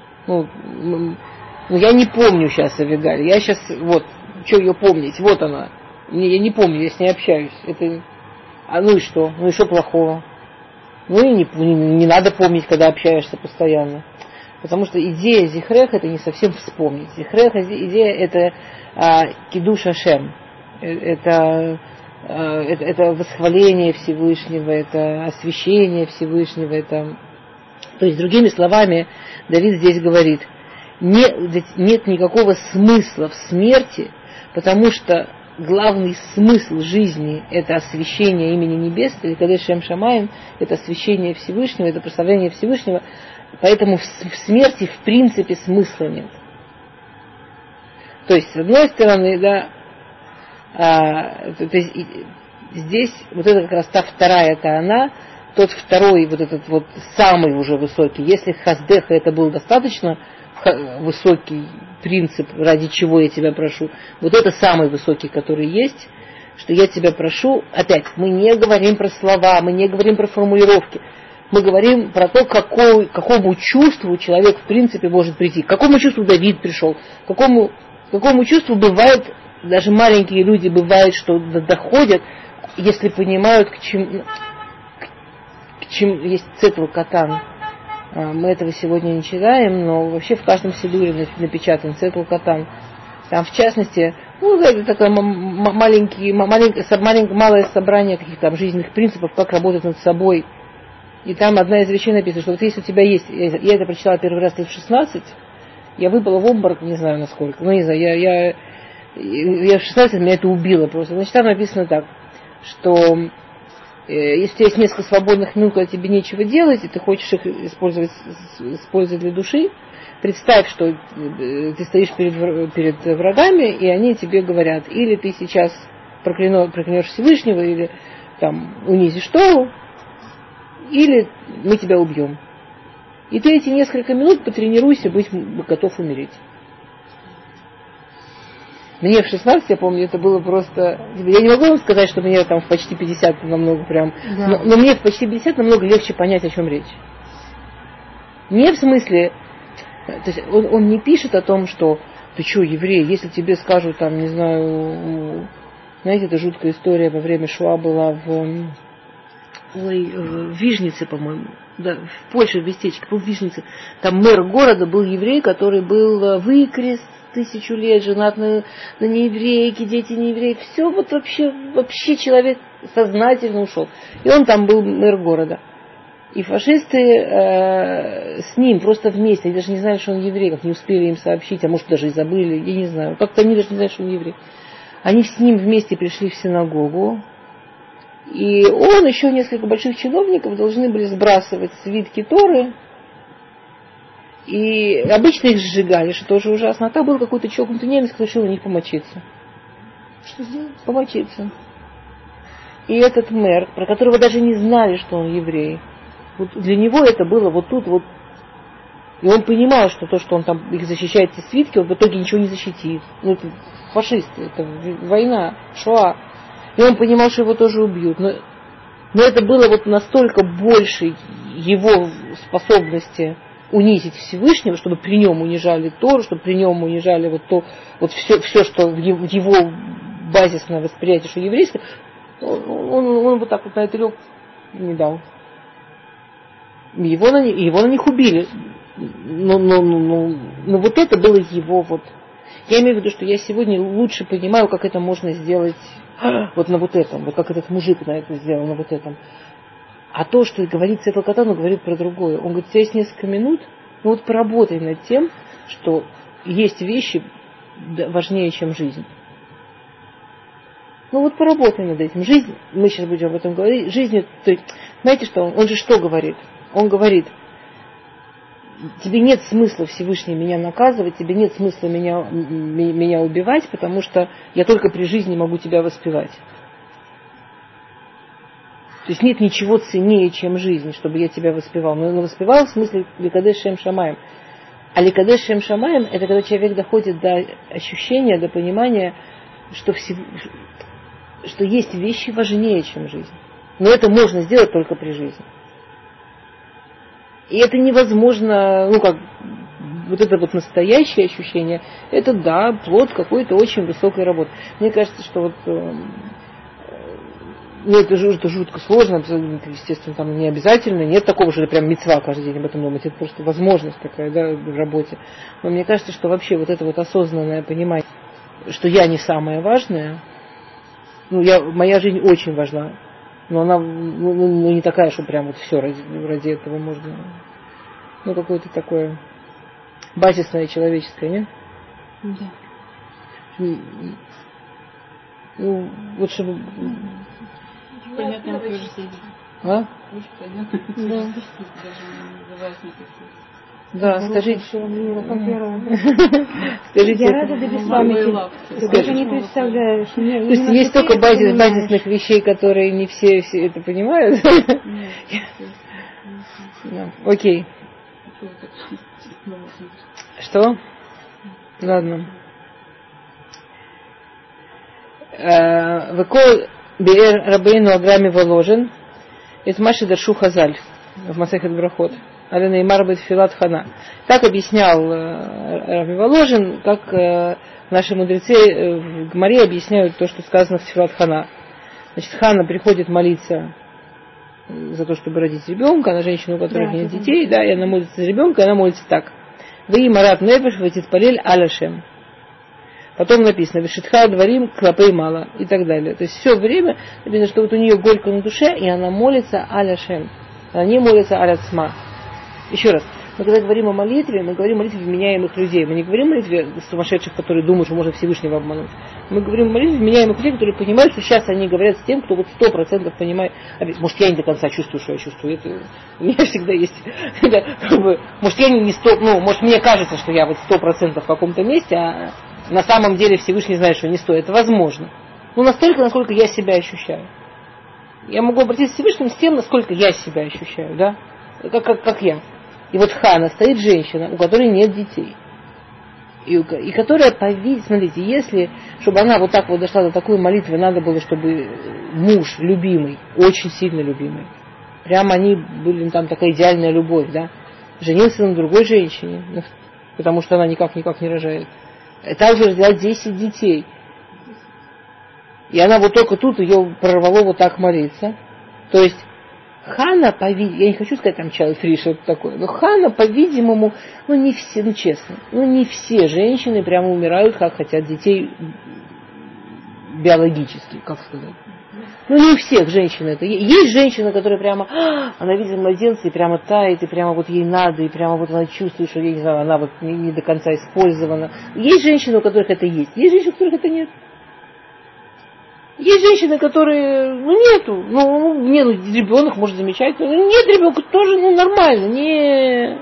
Я не помню сейчас Авигаль. Я сейчас, что ее помнить? Вот она. Я не помню, я с ней общаюсь. Это, и что? И что плохого? Не надо помнить, когда общаешься постоянно. Потому что идея зихреха — это не совсем вспомнить. Зихреха, идея — это кидуш Ашем. Это восхваление Всевышнего, это освящение Всевышнего, это То есть, другими словами, Давид здесь говорит, нет никакого смысла в смерти, потому что главный смысл жизни – это освящение имени небес, или Кадеш Шем Шамаим, это освящение Всевышнего, это прославление Всевышнего, поэтому в смерти в принципе смысла нет. То есть, с одной стороны, да, то есть, здесь вот это как раз та вторая, это она, тот второй, вот этот вот самый уже высокий. Если Хаздеха это был достаточно высокий принцип, ради чего я тебя прошу, вот это самый высокий, который есть, что я тебя прошу, опять, мы не говорим про слова, мы не говорим про формулировки, мы говорим про то, к какому чувству человек в принципе может прийти, к какому чувству Давид пришел, к какому чувству бывает, даже маленькие люди бывает, что доходят, если понимают, к чему есть цитл катан. Мы этого сегодня не читаем, но вообще в каждом сидуре напечатан цитл катан. Там, в частности, это такое малое собрание каких-то там жизненных принципов, как работать над собой. И там одна из вещей написана, что вот если у тебя есть, я это прочитала первый раз лет в 16, я выпала в обморок, не знаю насколько, не знаю, я в 16 меня это убило просто. Значит, там написано так, что если у тебя есть несколько свободных минут, когда тебе нечего делать, и ты хочешь их использовать для души, представь, что ты стоишь перед врагами, и они тебе говорят, или ты сейчас проклянешь Всевышнего, или там унизишь Тору, или мы тебя убьем. И ты эти несколько минут потренируйся быть готов умереть. Мне в 16, я помню, это было просто... Я не могу вам сказать, что мне там в почти 50 намного прям... Да. Но мне в почти 50 намного легче понять, о чем речь. Не в смысле... То есть он не пишет о том, что ты что, еврей, если тебе скажут, там, не знаю... Знаете, это жуткая история во время Шоа была в Вижнице, по-моему. Да, в Польше, в местечке, в Вижнице. Там мэр города был еврей, который был выкрест 1000 лет, женат на нееврейке, дети неевреи. Все вот вообще человек сознательно ушел. И он там был мэр города. И фашисты с ним просто вместе, они даже не знали, что он еврей, как не успели им сообщить, а может даже и забыли, я не знаю. Как-то они даже не знали, что он еврей. Они с ним вместе пришли в синагогу. И он, еще несколько больших чиновников должны были сбрасывать свитки Торы. И обычно их сжигали, что тоже ужасно. А там был какой-то чокнутый немец, который решил на них помочиться. Что сделать? Помочиться. И этот мэр, про которого даже не знали, что он еврей, вот для него это было вот тут вот. И он понимал, что то, что он там их защищает, эти свитки, он в итоге ничего не защитит. Ну, это фашисты, это война, Шоа. И он понимал, что его тоже убьют. Но это было вот настолько больше его способности унизить Всевышнего, чтобы при нем унижали Тору, чтобы при нем унижали вот то, вот все, что в его базисное восприятие, что еврейское, он вот так вот на это лег не дал. Его на них убили. Но вот это было его вот. Я имею в виду, что я сегодня лучше понимаю, как это можно сделать вот на вот этом, вот как этот мужик на это сделал, на вот этом. А то, что говорит Цефа Катан, он говорит про другое. Он говорит, у тебя есть несколько минут, ну вот поработай над тем, что есть вещи важнее, чем жизнь. Ну вот поработай над этим. Жизнь, мы сейчас будем об этом говорить, жизнь, то есть, знаете что, он же что говорит? Он говорит, тебе нет смысла, Всевышний, меня наказывать, тебе нет смысла меня убивать, потому что я только при жизни могу тебя воспевать. То есть нет ничего ценнее, чем жизнь, чтобы я тебя воспевал. Но воспевал в смысле Ликадеш Шем Шамаем. А Ликадеш Шем Шамаем – это когда человек доходит до ощущения, до понимания, что есть вещи важнее, чем жизнь. Но это можно сделать только при жизни. И это невозможно, вот это вот настоящее ощущение, это да, плод какой-то очень высокой работы. Мне кажется, что вот, это жутко сложно, естественно, там не обязательно, нет такого, что это прям мицва каждый день об этом думать, это просто возможность такая, да, в работе. Но мне кажется, что вообще вот это вот осознанное понимание, что я не самое важное, моя жизнь очень важна, но она не такая, что прям вот все ради этого можно. Ну, какое-то такое базисное человеческое, нет? Да. Ну, вот чтобы... Понятно утверждение. А? Очень понятно утверждение. Даже не называясь Да, скажите. Скажите. Я рада, да без памяти. Ты даже не представляешь. То есть есть только базисных вещей, которые не все это понимают? Окей. Что? Ладно. Векол биэр рабейну Аграми Воложен. Это Маши Даршу Хазаль в Масехет Брахот. Алена Имар бет Филат Хана. Так объяснял Раби Воложен, как наши мудрецы в Гмаре объясняют то, что сказано в Филат Хана. Значит, Хана приходит молиться за то, чтобы родить ребенка, она женщина, у которой нет детей, да, и она молится за ребенка, и она молится так. Вы марат нефеш ватитпалель аляшем. Потом написано вешитха дворим клапей мало и так далее. То есть все время написано, что вот у нее горько на душе, и она молится аляшем. Она не молится аляцма. Еще раз, мы когда говорим о молитве, мы говорим о молитве вменяемых людей. Мы не говорим о молитве сумасшедших, которые думают, что можно Всевышнего обмануть. Мы говорим о молитве вменяемых людей, которые понимают, что сейчас они говорят с тем, кто вот 100% понимает. Может, я не до конца чувствую, что я чувствую. Это у меня всегда есть. Может, я не 100%, ну, может, мне кажется, что я вот 100% в каком-то месте, а на самом деле Всевышний знает, что не 100%. Это возможно. Но настолько, насколько я себя ощущаю. Я могу обратиться к Всевышнему с тем, насколько я себя ощущаю, да? Как я. И вот Хана стоит женщина, у которой нет детей. И которая, смотрите, если, чтобы она вот так вот дошла до такой молитвы, надо было, чтобы муж любимый, очень сильно любимый, прямо они были, там такая идеальная любовь, да, женился на другой женщине, потому что она никак не рожает. И также родила 10 детей. И она вот только тут ее прорвало вот так молиться. То есть Хана, я не хочу сказать там child free, что-то такое, но Хана, по-видимому, ну не все, ну честно, ну не все женщины прямо умирают, как хотят детей биологически, как сказать. Ну не у всех женщин это. Есть женщина, которая прямо, она видит младенца и прямо тает, и прямо вот ей надо, и прямо вот она чувствует, что, я не знаю, она вот не до конца использована. Есть женщины, у которых это есть, есть женщины, у которых это нет. Есть женщины, которые, нету, ребенок может замечательно, нет ребенка тоже, нормально, не.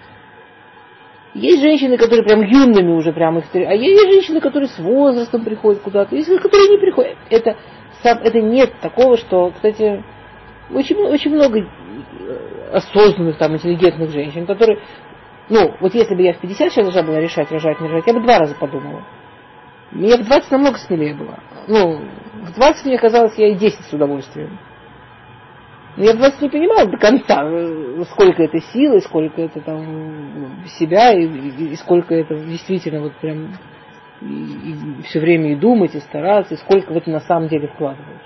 Есть женщины, которые прям юными уже прям их, а есть женщины, которые с возрастом приходят куда-то, есть, которые не приходят. Это нет такого, что, кстати, очень много осознанных, там, интеллигентных женщин, которые, вот если бы я в 50 сейчас должна была решать, рожать, не рожать, я бы 2 раза подумала. Мне в 20 намного смелее было. В 20 мне казалось, я и 10 с удовольствием. Но я в 20 не понимала до конца, сколько это силы, сколько это там себя, и сколько это действительно вот прям и все время и думать, и стараться, и сколько вот на самом деле вкладываешь.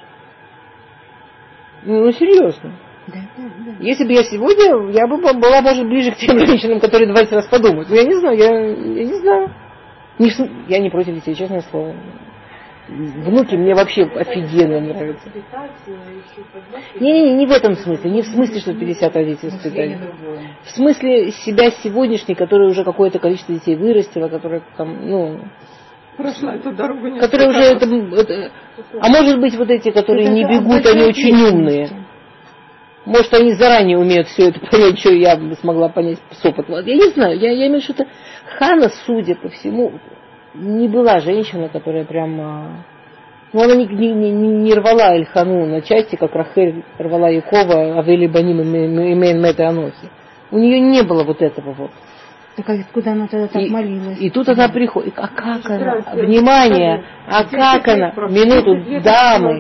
Серьезно. Да. Если бы я сегодня, я бы была, может, ближе к тем женщинам, которые 20 раз подумают. Но я не знаю, я не знаю. Я не против детей, честное слово. Внуки мне вообще офигенно нравятся. Не в этом смысле. Не в смысле, что 50 родителей воспитали. В смысле себя сегодняшней, которая уже какое-то количество детей вырастила, которая там, прошла эту дорогу. Которые уже а может быть, вот эти, которые не бегут, они очень умные. Может, они заранее умеют все это понять, что я смогла понять с опытом. Я не знаю, я имею в виду, что Хана, судя по всему, не была женщина, которая прямо... она не рвала Эльхану на части, как Рахель рвала Якова, Авели Баним и Мейн Мета Анохи. У нее не было вот этого вот. Так откуда она тогда так молилась? И тут она приходит. А как она? Внимание! А как она? Минуту, дамы.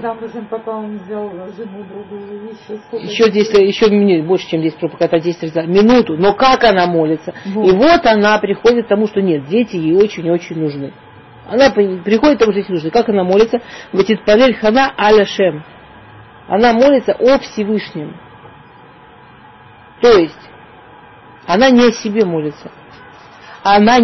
Еще 10, еще минут, больше, чем 10, пока 10 раз. Минуту. Но как она молится? Вот. И вот она приходит к тому, что нет, дети ей очень-очень нужны. Она приходит к тому, что дети нужны. Как она молится? Ватитпалель хана аляшем. Она молится о Всевышнем. То есть, она не о себе молится. Она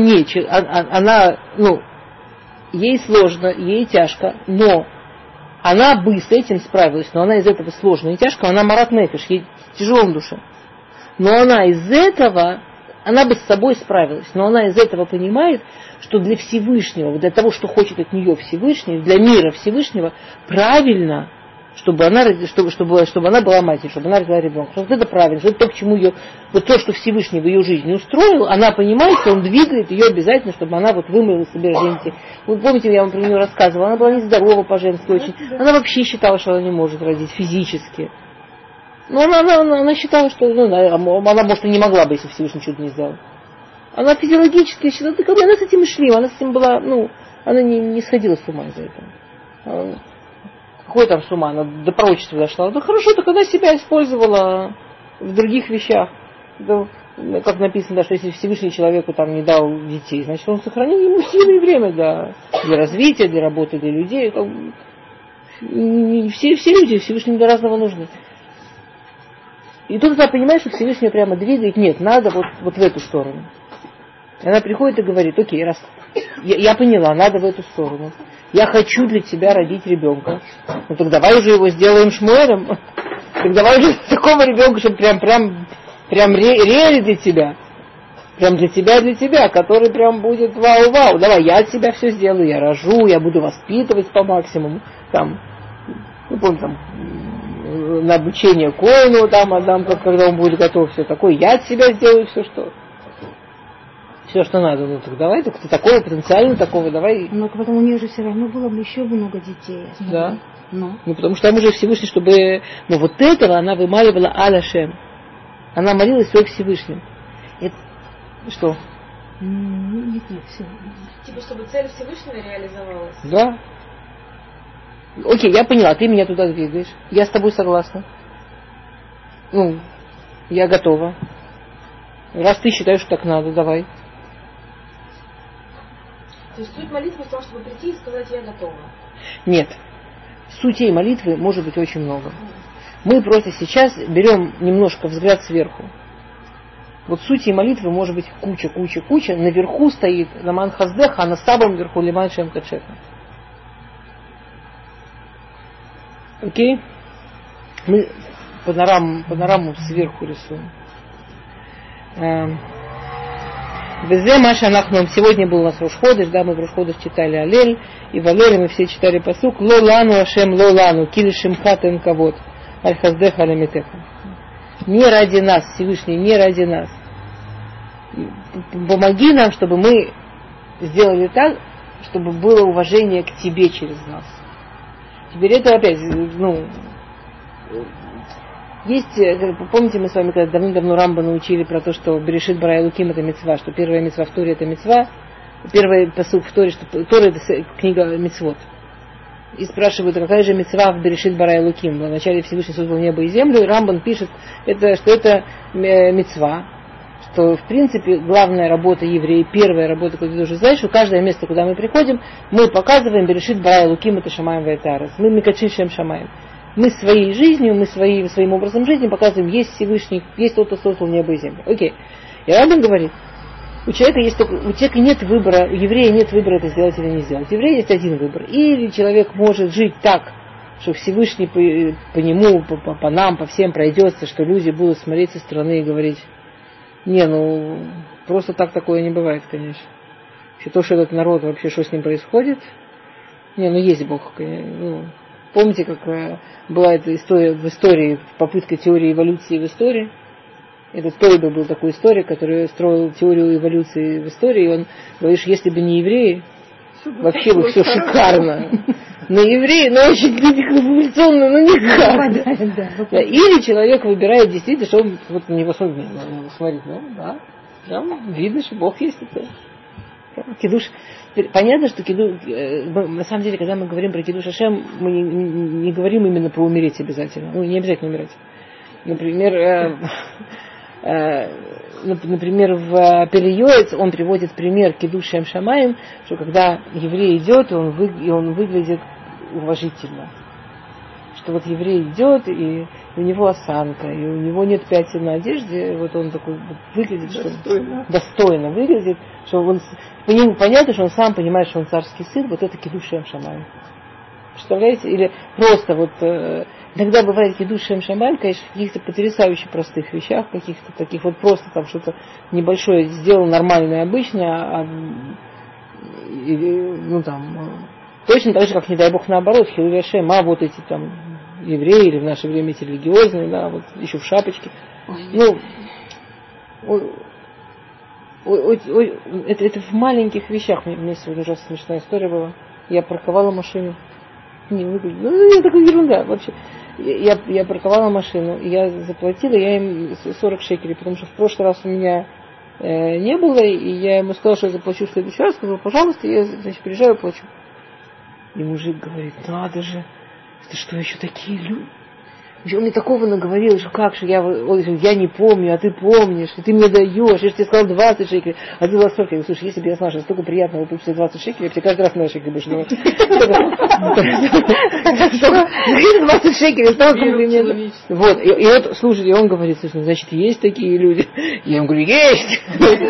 ей сложно, ей тяжко, но она бы с этим справилась, но она из этого сложно и тяжко, она марат нефеш, ей тяжело в душе. Но она из этого она бы с собой справилась, но она из этого понимает, что для Всевышнего, для того, что хочет от нее Всевышний, для мира Всевышнего, правильно, чтобы она была матерью, чтобы она родила ребенка. Что вот это правильно, что это то, к чему ее, вот то, что Всевышний в ее жизни устроил, она понимает, что он двигает ее обязательно, чтобы она вот вымыла себе рождение детей. Вы помните, я вам про нее рассказывала, она была нездорова по-женски очень, она вообще считала, что она не может родить физически. Но она считала, что она, может, и не могла бы, если Всевышний что-то не сделал. Она физиологически считала, она с этим и шли, она с этим была, она не сходила с ума из-за этого. Какой там с ума? Она до пророчества дошла. Да хорошо, так она себя использовала в других вещах. Да, как написано, что если Всевышний человеку там не дал детей, значит, он сохранил ему силы и время для развития, для работы, для людей. Все люди Всевышнему для разного нужны. И тут она понимает, что Всевышний прямо двигает. Нет, надо вот в эту сторону. И она приходит и говорит: окей, раз я поняла, надо в эту сторону. Я хочу для тебя родить ребенка. Ну так давай уже его сделаем Шмуэлем. Так давай уже такого ребенка, чтобы прям рели для тебя. Прям для тебя, который прям будет вау-вау. Давай, я от себя все сделаю, я рожу, я буду воспитывать по максимуму. Там, помню, там, на обучение коину там отдам, когда он будет готов, все такое. Я от себя сделаю все, что надо. Ну так давай, так ты такого, потенциально такого, давай. Но потом у нее же все равно было бы еще много детей. Да. Ну, потому что там уже Всевышний, чтобы... Но вот этого она вымаливала Аль-Ашем. Она молилась только Всевышним. Это... Что? Нет, все. Типа, чтобы цель Всевышнего реализовалась. Да. Окей, я поняла, ты меня туда двигаешь. Я с тобой согласна. Я готова. Раз ты считаешь, что так надо, давай. То есть суть молитвы в том, чтобы прийти и сказать: я готова. Нет. Сутей молитвы может быть очень много. Мы просто сейчас берем немножко взгляд сверху. Вот сутей молитвы может быть куча. Наверху стоит Ламан Хаздеха, а на самом верху Лиман Шем Кадшеха. Окей? Мы панораму сверху рисуем. Везе Маша Анахном. Сегодня был у нас Рош-Ходеш, да, мы в Рош-Ходеш читали Алель, и в Алеле мы все читали пасук Ло лану Ашем ло лану, кили шимхатен кавод, аль-хаздеха аль-митеха. Не ради нас, Всевышний, не ради нас. Помоги нам, чтобы мы сделали так, чтобы было уважение к тебе через нас. Теперь это опять, есть, помните, мы с вами когда давным-давно Рамбана учили про то, что Берешит Бара Элоким это мицва, что первая мицва в Торе это мицва, первый пасук в Торе, что Тора это книга мицвот. И спрашивают, а какая же мицва в Берешит Бара Элоким? Вначале Всевышний создал небо и землю, и Рамбан пишет, что это мицва, что в принципе главная работа еврея, первая работа, которую ты должен знать, что каждое место, куда мы приходим, мы показываем Берешит Бара Элоким это Шамаем Вайтарес. Мы Микадши Шем Шамаем. Мы своей жизнью, мы своим образом жизни показываем, есть Всевышний, есть тот, кто создал небо и землю. Окей. И Рамбан говорит, у человека нет выбора, у еврея нет выбора это сделать или не сделать. У еврея есть один выбор. Или человек может жить так, что Всевышний по нему, по нам, по всем пройдется, что люди будут смотреть со стороны и говорить: просто так такое не бывает, конечно. Вообще то, что этот народ, вообще что с ним происходит, есть Бог, помните, как была эта история в истории, попытка теории эволюции в истории? Этот Тойбе был такой историк, который строил теорию эволюции в истории, и он говорит, что если бы не евреи, вообще бы все шикарно. Но евреи, очень эволюционно, никак. Или человек выбирает действительно, что он на него смотрит, там видно, что Бог есть. Кидуш. Понятно, что на самом деле, когда мы говорим про Кидуш Ашем, мы не говорим именно про умереть обязательно. Не обязательно умирать. Например, в Пелиоец он приводит пример Кидуш Шем Шамаем, что когда еврей идет, он выглядит уважительно. Что вот еврей идет, и у него осанка, и у него нет пятен на одежде, вот он такой выглядит, достойно выглядит, что он, по нему понятно, что он сам понимает, что он царский сын, вот это Кидуш Шем Шамаем. Представляете? Или просто вот иногда бывает кидуш шем шамаим, конечно, в каких-то потрясающе простых вещах, каких-то таких вот просто там что-то небольшое сделал нормальное, обычное, ну там точно так же, как, не дай бог, наоборот, хилуви шем, а вот эти там евреи или в наше время эти религиозные, да, вот еще в шапочке. Ну, это в маленьких вещах. У меня сегодня ужасно смешная история была. Я парковала машину. Ну, такая ерунда вообще. Я парковала машину, я заплатила, я им 40 шекелей, потому что в прошлый раз у меня не было, и я ему сказала, что я заплачу в следующий раз, сказала, пожалуйста, я, значит, приезжаю, плачу. И мужик говорит, надо же, это что, еще такие люди? Он мне такого наговорил, что как же, я не помню, а ты помнишь, и ты мне даешь, я же тебе сказал 20 шекелей, а ты дала 40. Я говорю, слушай, если бы я знала, что столько приятного получить 20 шекелей, я бы тебе каждый раз на шекель больше давала. 20 шекелей, что комплимент. Вот, и вот, слушай, и он говорит, слушай, значит, есть такие люди. Я ему говорю, есть.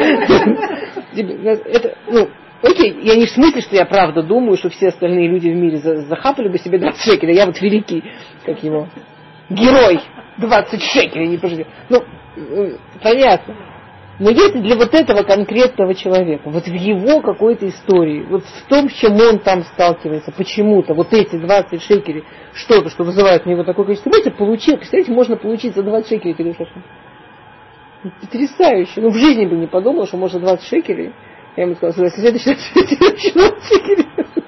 Это, ну, окей, я не в смысле, что я правда думаю, что все остальные люди в мире захапали бы себе 20 шекелей, я вот великий, как его... Герой 20 шекелей не пожалел. Ну, понятно. Но если для вот этого конкретного человека, вот в его какой-то истории, вот в том, с чем он там сталкивается, почему-то вот эти 20 шекелей, что-то, что вызывает у него такое количество мыслей, представляете, можно получить за 20 шекелей Кидуш Ашем. Потрясающе. Ну, в жизни бы не подумал, что можно 20 шекелей. Я ему сказала, если следующий раз 20 шекелей.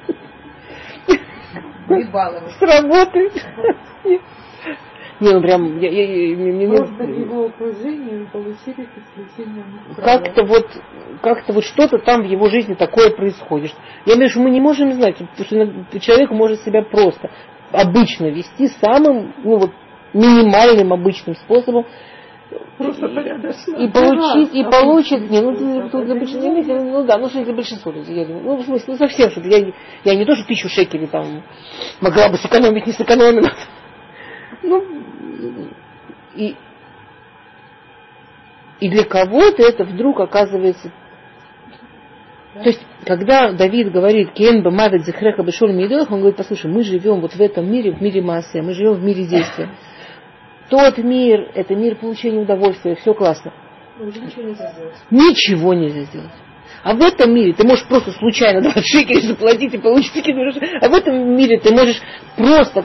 Сработает. Не, ну прям, просто в его окружении получили исключение. Как-то вот что-то там в его жизни такое происходит. Я имею в виду, что мы не можем знать, потому что человек может себя просто обычно вести самым, ну вот, минимальным обычным способом. Просто порядочно. И получит, не, ну тут обычно, ну да, ну что для большинства людей, я думаю, ну в смысле, ну совсем, чтобы я не то, что 1000 шекелей там могла бы сэкономить, не сэкономила. Ну, и для кого-то это вдруг оказывается... То есть, когда Давид говорит, «Кен бамавет зихреха бешоль мидох», он говорит, послушай, мы живем вот в этом мире, в мире массы, мы живем в мире действия. Тот мир, это мир получения удовольствия, все классно. Ничего нельзя сделать. Ничего нельзя сделать. А в этом мире ты можешь просто случайно 20 шекелей заплатить и получить такие дураши. А в этом мире ты можешь просто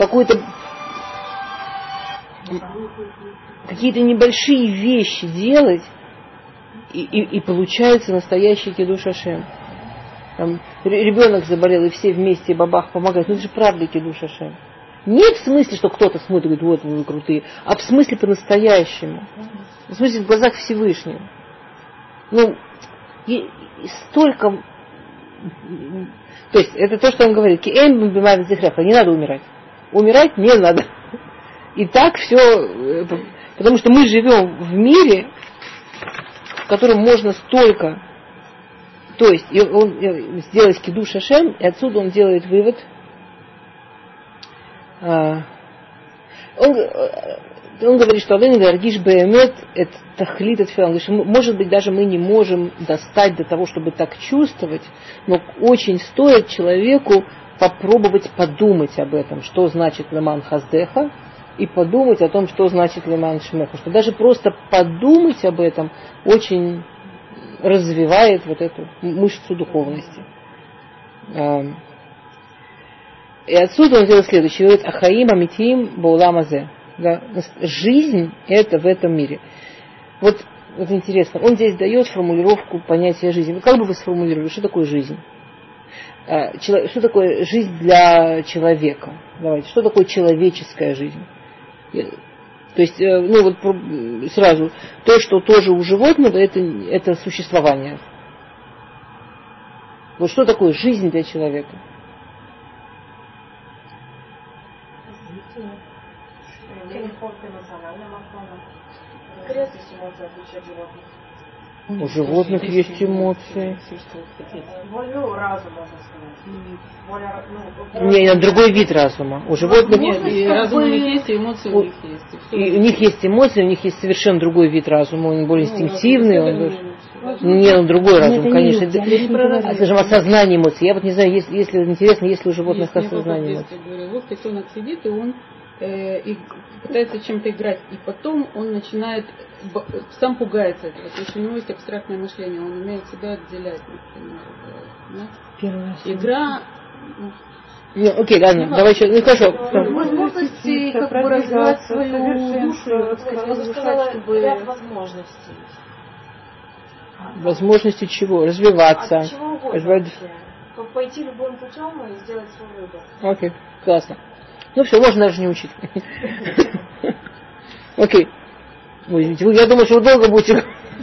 какие-то небольшие вещи делать, и получается настоящий Кидуш Ашем. Там ребенок заболел, и все вместе бабах помогают. Ну это же правда Кидуш Ашем. Не в смысле, что кто-то смотрит и говорит, вот вы крутые, а в смысле по-настоящему. В смысле в глазах Всевышнего. Ну, и столько... То есть, это то, что он говорит. Киэм бимавит зихреха. Не надо умирать. Умирать не надо. И так все... Потому что мы живем в мире, в котором можно столько... То есть, он сделает Кидуш Ашем, и отсюда он делает вывод... Он говорит, что Ален Гаргиш Беэмет это тахлит от филан. Может быть, даже мы не можем достать до того, чтобы так чувствовать, но очень стоит человеку попробовать подумать об этом, что значит Леман Хаздеха, и подумать о том, что значит Леман Шмеха. Что даже просто подумать об этом очень развивает вот эту мышцу духовности. И отсюда он делает следующее. Говорит, Ахаим Амитим Баулам Азе. Да? Жизнь это в этом мире. Вот интересно, он здесь дает формулировку понятия жизни. Как бы вы сформулировали, что такое жизнь? Что такое жизнь для человека? Давайте, что такое человеческая жизнь? То есть, ну вот сразу, то, что тоже у животного, это существование. Вот что такое жизнь для человека? У животных есть эмоции. Волю разума, можно сказать. Нет, другой вид разума. У животных нет, разум у них есть, и эмоции у них есть. И у них есть эмоции, у них есть совершенно другой вид разума, он более инстинктивный. Не, он другой разум, конечно. Это Скажем, осознание эмоций. Я вот не знаю, если интересно, есть ли у животных осознание эмоций. Вот котенок сидит, и он и пытается чем-то играть, и потом он начинает, сам пугается этого. То есть у него есть абстрактное мышление, он умеет себя отделять, например. Игра... Окей, ладно, давай еще. Ну хорошо. Возможности как бы развивать свою душу, так сказать, возвышать, чтобы ряд возможностей. Возможности чего? Развиваться. От чего угодно вообще. Пойти любым путем и сделать свой выбор. Окей, классно. Ну все, можно даже не учить. Окей. Я думаю, что вы долго будете.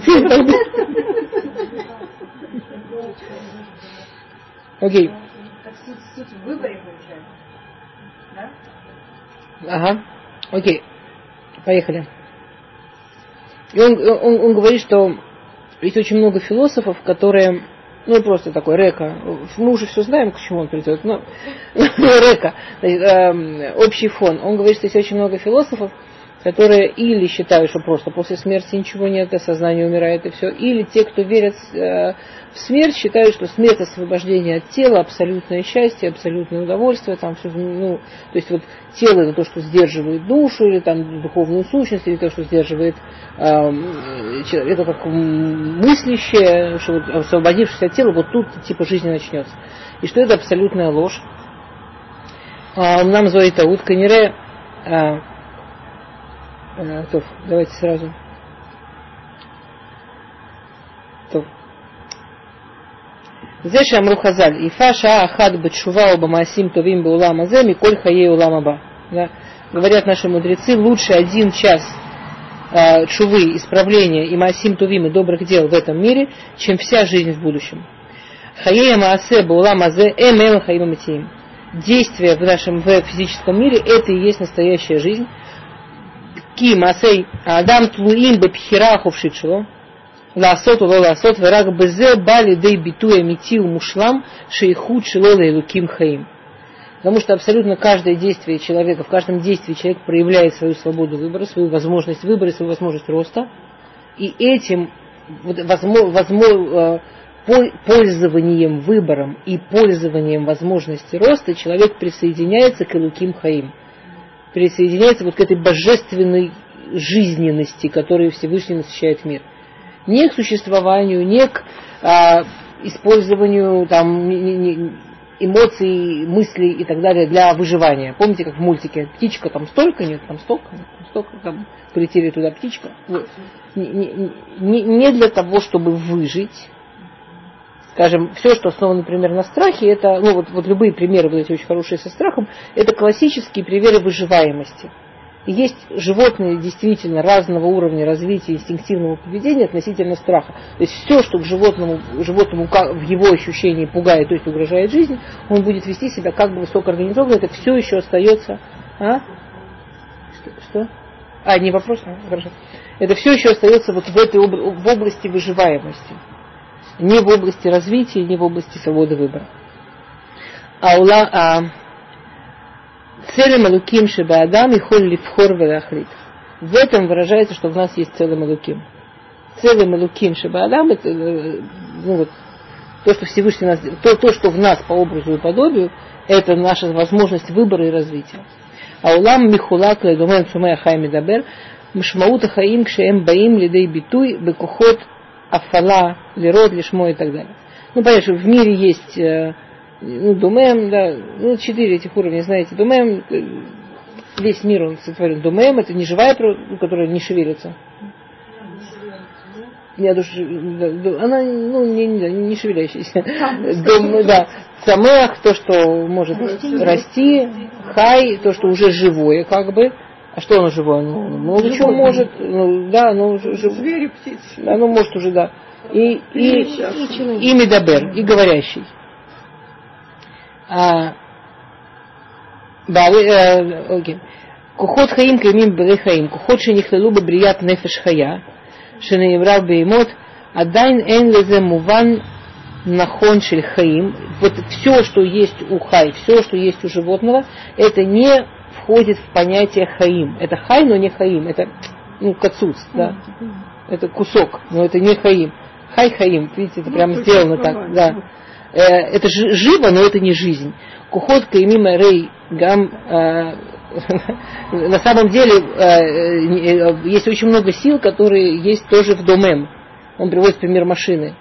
Окей. Так суть в выборе получается. Да? Ага. Окей. Поехали. И он говорит, что есть очень много философов, которые, ну просто такой Река, мы уже все знаем, к чему он придет, но Река, общий фон. Он говорит, что есть очень много философов, которые или считают, что просто после смерти ничего нет, сознание умирает и все, или те, кто верят в смерть, считают, что смерть — освобождение от тела, абсолютное счастье, абсолютное удовольствие, там все, ну, то есть вот тело — это то, что сдерживает душу, или там духовную сущность, или то, что сдерживает это как мыслящее, что вот, освободившись от тела, вот тут типа жизнь начнется. И что это абсолютная ложь. Нам звонит утка Нире. Давайте сразу. Зеша Амру Хазаль. Ифа ша ахад бачува оба маасим товим беулам азе миколь хаей улам аба. Говорят наши мудрецы, лучше 1 час чувы, исправления и маасим товим и добрых дел в этом мире, чем вся жизнь в будущем. Хаей маасе беулам азе эмэл хаим аматиим. Действие в нашем физическом мире — это и есть настоящая жизнь. Ки масей адам тлуим бепхира ховшичло ласот уло ласот верак безе бали дей битуя митил мушлам шейхут шло лейлуким хаим. Потому что абсолютно каждое действие человека, в каждом действии человек проявляет свою свободу выбора, свою возможность выбора, свою возможность роста. И этим пользованием выбором и пользованием возможности роста человек присоединяется к Элуким Хаим. Присоединяется вот к этой божественной жизненности, которой Всевышний насыщает мир. Не к существованию, не к использованию там, эмоций, мыслей и так далее для выживания. Помните, как в мультике птичка там столько, нет, там столько, там полетели туда птичка. Вот. Не для того, чтобы выжить. Скажем, все, что основано, например, на страхе, это, ну вот любые примеры, вот эти очень хорошие со страхом, это классические примеры выживаемости. И есть животные действительно разного уровня развития инстинктивного поведения относительно страха. То есть все, что к животному в его ощущении пугает, то есть угрожает жизни, он будет вести себя как бы высокоорганизованно, это все еще остается... Что? Не вопрос? Хорошо. Это все еще остается вот в области выживаемости. Не в области развития, не в области свободы выбора. Целым Элуким шеба Адам и холь лифхор велахлит. В этом выражается, что в нас есть целым Элуким. Целым Элуким шеба Адам — это вот, то, что Всевышний нас, то, что в нас по образу и подобию, это наша возможность выбора и развития. Аулам михулак ледумен цумея хайми дабер мшмаута хаим кшеем баим лидей битуй бекухот афала, лирод, лишмо и так далее. Ну, понятно, что в мире есть думем, да, 4 этих уровня, знаете, думем, весь мир он сотворен. Думем — это не живая, которая не шевелится. Она, не шевелящаяся. Да. Самех, то, что может расти, хай, то, что уже живое, как бы. А что оно живое? Много чего может. Звери, птицы. Оно может уже, да. И медабер, и говорящий. Кухот хаим кремим бери хаим. Кухот шенихлелу бебрият нефеш хая. Шенееврал беймот. Адайн эн лезе муван нахон шель хаим. Вот все, что есть у хай, все, что есть у животного, это не входит в понятие хаим. Это хай, но не хаим. Это кацуц, да. Это кусок, но это не хаим. Хай-хаим, видите, это прям сделано так, да. Это живо, но это не жизнь. Кухот каймима рей гам. На самом деле есть очень много сил, которые есть тоже в домем. Он приводит пример машины.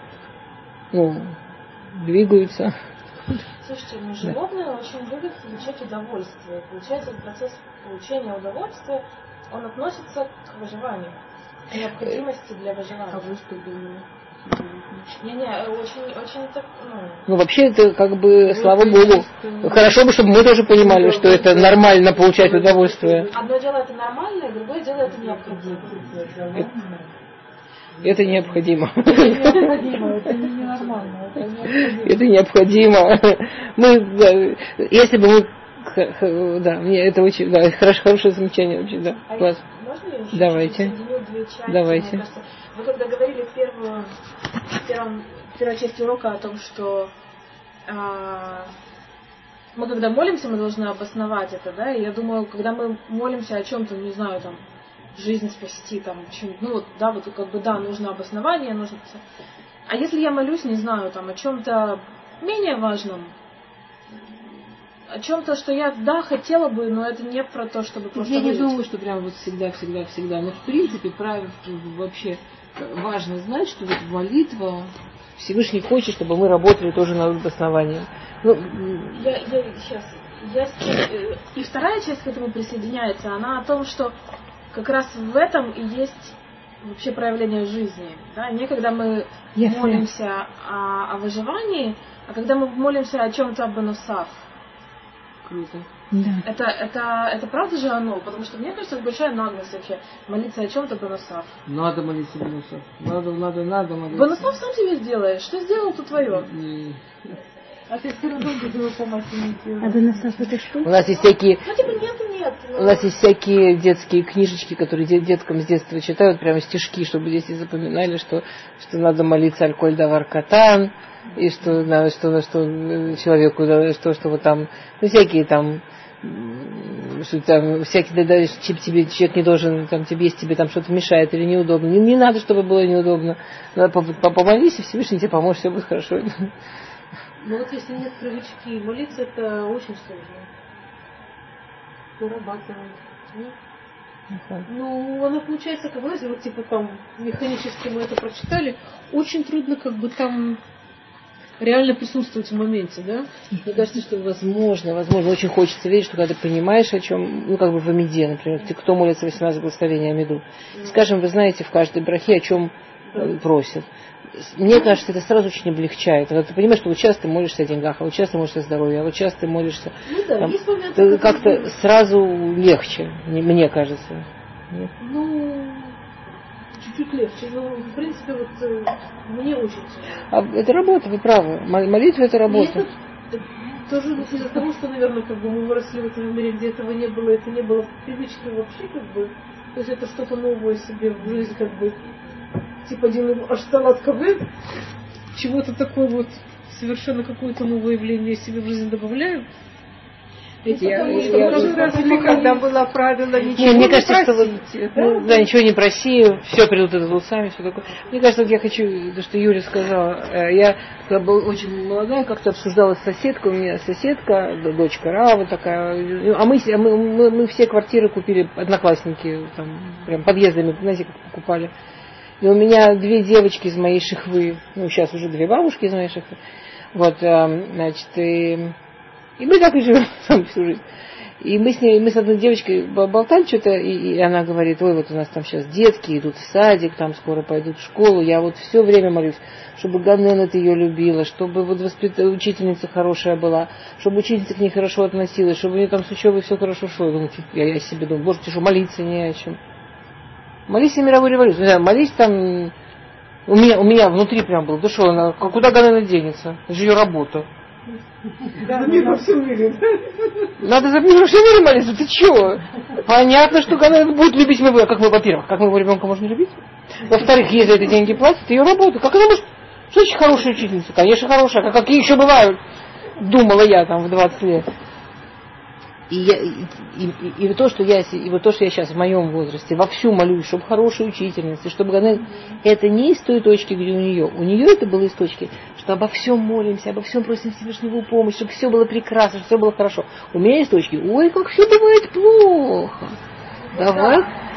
Двигаются. Слушайте, животные очень любят получать удовольствие. Получается, процесс получения удовольствия, он относится к выживанию, к необходимости для выживания. А вы что думали? Очень так, вообще это как бы, слава Богу, хорошо бы, чтобы мы тоже понимали, что это нормально получать удовольствие. Одно дело это нормально, и другое дело это необходимо. Это необходимо. Это ненормально. Это необходимо. Если бы мы... Да, мне это очень... Да, хорошее замечание вообще, да. Класс. Можно я еще Давайте. две части? Давайте. Мне кажется, вы когда говорили в первой части урока о том, что мы когда молимся, мы должны обосновать это, да, и я думаю, когда мы молимся о чем-то, не знаю, там, жизнь спасти, там, нужно обоснование, нужно... А если я молюсь, не знаю, там, о чем-то менее важном, о чем-то, что я, хотела бы, но это не про то, чтобы просто... Я не думаю, что прям вот всегда. Но в принципе, вообще важно знать, что вот молитва... Всевышний хочет, чтобы мы работали тоже над обоснованием. И вторая часть к этому присоединяется, она о том, что как раз в этом и есть вообще проявление жизни. Да? Не когда мы молимся о выживании, а когда мы молимся о чем-то бонусав. Круто. Да. Это правда же оно? Потому что мне кажется, это большая наглость вообще молиться о чем-то бонусав. Надо молиться бонусав. Надо молиться. Бонусав сам себе сделаешь. Что сделал, то твое. А ты все равно без его помощи не делаешь. А бонусав это что? У нас есть всякие... нет. У нас есть всякие детские книжечки, которые деткам с детства читают, прямо стишки, чтобы дети запоминали, что надо молиться аль-коль давар катан, и что человеку, что вот там, всякие там, что там, всякие, тебе человек не должен, там, если тебе там что-то мешает или неудобно. Не надо, чтобы было неудобно. Помолись, и Всевышний тебе поможет, все будет хорошо. Но вот если нет привычки молиться, это очень сложно. Вырабатывать. Она получается, как знаете, вот типа там механически мы это прочитали, очень трудно как бы там реально присутствовать в моменте, да? Мне кажется, что возможно, очень хочется верить, что когда ты понимаешь, о чем, как бы в Амиде, например, кто молится 18 благословений Амиду, скажем, вы знаете в каждой брахе, о чем просят. Мне кажется, это сразу очень облегчает. Когда ты понимаешь, что вот сейчас ты молишься о деньгах, а вот сейчас ты молишься о здоровье, а вот сейчас ты молишься... моменты, как-то сразу легче, мне кажется. Нет? Чуть-чуть легче. В принципе, вот мне очень тяжело. Это работа, вы правы. Молитва — это работа. Тоже из-за того, что, наверное, как бы мы выросли в этом мире, где этого не было, это не было привычкой вообще, как бы. То есть это что-то новое себе в жизнь, как бы. Типа делаем ашталат кавы, чего-то такое вот, совершенно какое-то новое явление себе в жизнь добавляем. Когда было правило ничего мне кажется, что ничего не проси, все придут идут сами, все такое. Мне кажется, я хочу, то, что Юля сказала, я когда была очень молодая, как-то обсуждала с соседкой, у меня соседка, дочка Рава такая, а мы все квартиры купили, одноклассники, там, прям подъездами, знаете, как покупали. И у меня 2 девочки из моей шихвы, сейчас уже 2 бабушки из моей шихвы, вот, значит, и мы так и живем всю жизнь. И мы с одной девочкой болтали что-то, и она говорит, ой, вот у нас там сейчас детки идут в садик, там скоро пойдут в школу, я вот все время молюсь, чтобы Ганнет ее любила, чтобы вот учительница хорошая была, чтобы учительница к ней хорошо относилась, чтобы у нее там с учебой все хорошо шло. Я себе думаю, боже, ты что, молиться не о чем. Молись о мировой революции. Не знаю, молись там... У меня внутри прям было, да что она, куда Ганнет денется? Это же ее работа. За мир во всем мире. Надо за мир во всем мире молиться, ты чего? Понятно, что Ганнет будет любить его. Во-первых, как мы его ребенка можем любить? Во-вторых, ей за это деньги платят, ее работа. Как она может... Что значит хорошая учительница? Конечно, хорошая. А какие еще бывают? Думала я там в 20 лет. И то, что я сейчас в моем возрасте вовсю молюсь, чтобы хорошей учительницы, чтобы она... Это не из той точки, где у нее. У нее это было из точки, что обо всем молимся, обо всем просим Всевышнего помощь, чтобы все было прекрасно, чтобы все было хорошо. У меня есть точки, ой, как все бывает плохо. Давай.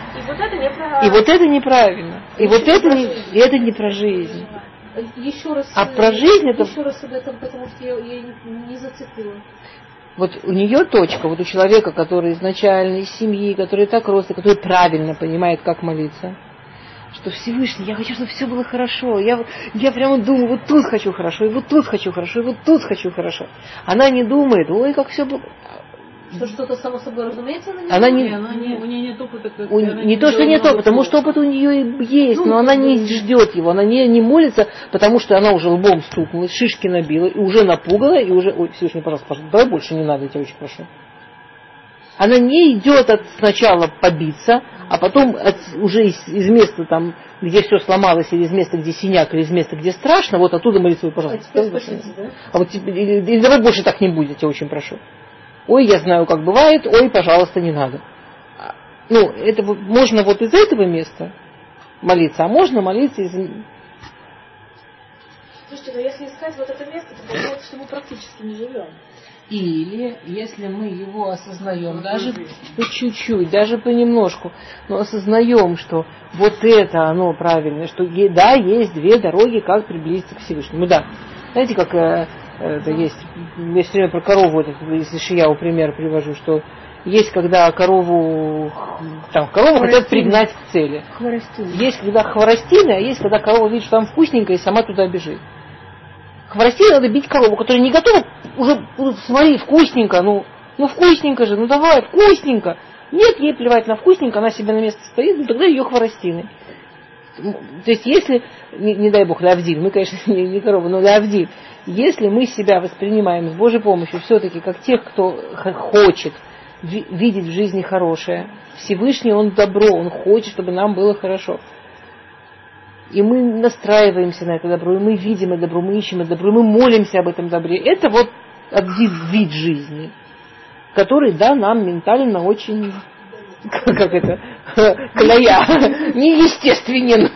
И вот это неправильно. И вот это не про жизнь. Еще раз. А про жизнь это... Еще раз об этом, потому что я не зацепила. Вот у нее точка, вот у человека, который изначально из семьи, который так рос, который правильно понимает, как молиться, что Всевышний, я хочу, чтобы все было хорошо, я прямо думаю, вот тут хочу хорошо, и вот тут хочу хорошо, и вот тут хочу хорошо. Она не думает, ой, как все было. Что что-то само собой разумеется, у нее нет опыта. Не то, что нет опыта, потому что опыт у нее есть, но она не ждет его, она не молится, потому что она уже лбом стукнула, шишки набила, и уже напугала, и уже, ой, Всевышний, пожалуйста, давай больше не надо, я тебя очень прошу. Она не идет сначала побиться, а потом уже из места, там, где все сломалось, или из места, где синяк, или из места, где страшно, вот оттуда молиться, пожалуйста. А вот или давай больше так не будет, я тебя очень прошу. Ой, я знаю, как бывает, ой, пожалуйста, не надо. Ну, это можно вот из этого места молиться, а можно молиться из... Слушайте, но если искать вот это место, то получается, что мы практически не живем. Или, если мы его осознаем, даже по чуть-чуть, даже понемножку, но осознаем, что вот это оно правильное, что да, есть две дороги, как приблизиться к Всевышнему. Да, знаете, как... Это есть, я все время про корову, из Ишияу пример привожу, что есть, когда корову хотят пригнать к цели. Хворостина. Есть, когда хворостина, а есть, когда корова видит, что там вкусненько, и сама туда бежит. Хворостина надо бить корову, которая не готова, уже, смотри, вкусненько, ну вкусненько же, ну давай, вкусненько. Нет, ей плевать на вкусненько, она себе на место стоит, ну тогда ее хворостиной. То есть, если, не дай бог, лавдиль, мы, конечно, не корова, но лавдиль, если мы себя воспринимаем с Божьей помощью все-таки как тех, кто хочет видеть в жизни хорошее, Всевышний, Он добро, Он хочет, чтобы нам было хорошо. И мы настраиваемся на это добро, и мы видим это добро, мы ищем это добро, и мы молимся об этом добре. Это вот вид жизни, который, да, нам ментально очень, колея, неестественен.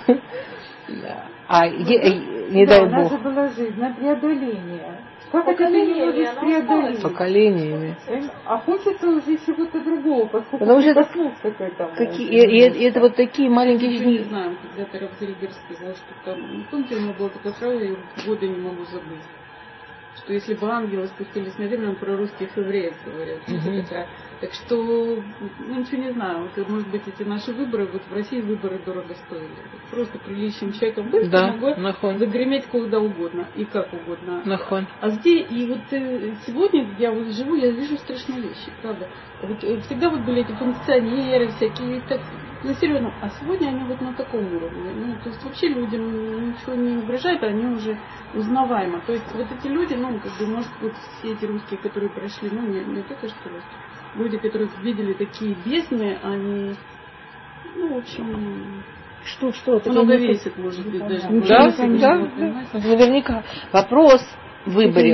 Не дай Бог. Наша была жизнь на преодоление. Как это ты не можешь преодолеть? Поколениями. А хочется уже чего-то другого, поскольку потому что прикоснулся к этому. И это вот такие маленькие... Я не знаю, когда-то Рафзельгер сказал, что там, помните, у него была такая фраза, я годы не могу забыть, что если бы ангелы спустились на землю, он про русских евреев говорит. Так что, ничего не знаю, вот, может быть, эти наши выборы, вот в России выборы дорого стоили. Просто приличным человеком быстро могут загреметь куда угодно и как угодно. А здесь, и вот сегодня я вот живу, я вижу страшные вещи, правда. Вот, всегда вот были эти функционеры всякие, так, на серьезном. А сегодня они вот на таком уровне. Ну, то есть вообще людям ничего не угрожает, они уже узнаваемы. То есть вот эти люди, может, вот все эти русские, которые прошли, не только что русские. Люди, которые видели такие бездны, они, в общем, много весит, может быть, даже. Да, наверняка. Вопрос в выборе.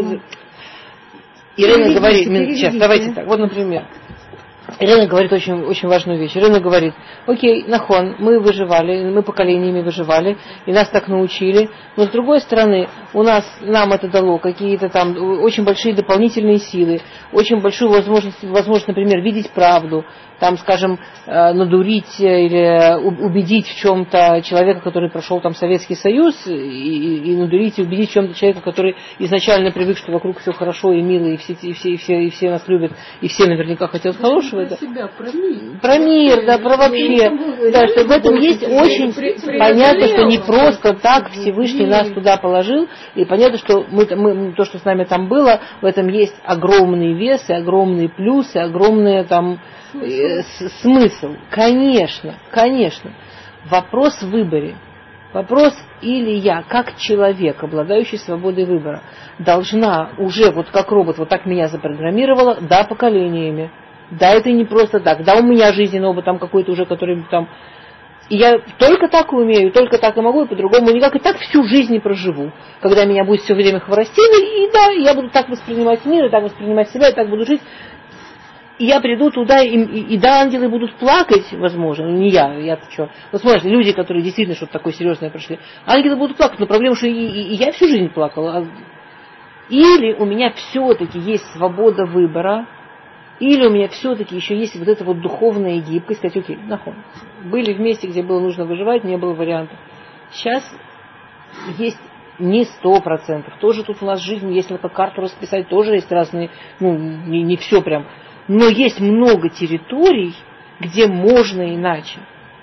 Ирина говорит, сейчас, давайте так, вот, например, Ирина говорит очень, очень важную вещь. Ирина говорит, окей, нахон, мы выживали, мы поколениями выживали, и нас так научили, но с другой стороны, нам это дало какие-то там очень большие дополнительные силы, очень большую возможность, например, видеть правду, там, скажем, надурить или убедить в чем-то человека, который прошел там Советский Союз, и надурить и убедить в чем-то человека, который изначально привык, что вокруг все хорошо и мило, и все нас любят, и все наверняка хотят хорошего. Про себя, про мир, да, про вообще. Да, что в этом есть очень понятно, что не просто так Всевышний нас туда положил, и понятно, что то, что с нами там было, в этом есть огромный вес, и огромные плюсы, огромный там смысл. Конечно. Вопрос в выборе. Вопрос, или я, как человек, обладающий свободой выбора, должна уже, вот как робот, вот так меня запрограммировала, да, поколениями. Да, это не просто так. Да, у меня жизненный опыт там какой-то уже, который там... И я только так умею, только так и могу, и по-другому никак. И так всю жизнь не проживу. Когда меня будет все время хворостиной, и да, я буду так воспринимать мир, и так воспринимать себя, и так буду жить. И я приду туда, и да, ангелы будут плакать, возможно, не я-то что. Ну, смотрите, люди, которые действительно что-то такое серьезное прошли, ангелы будут плакать, но проблема, что и я всю жизнь плакала. Или у меня все-таки есть свобода выбора, или у меня все-таки еще есть вот эта вот духовная гибкость, сказать, окей, нахуй. Были в месте, где было нужно выживать, не было вариантов. Сейчас есть не 100%. Тоже тут у нас жизнь, если по карту расписать, тоже есть разные, ну, не все прям. Но есть много территорий, где можно иначе.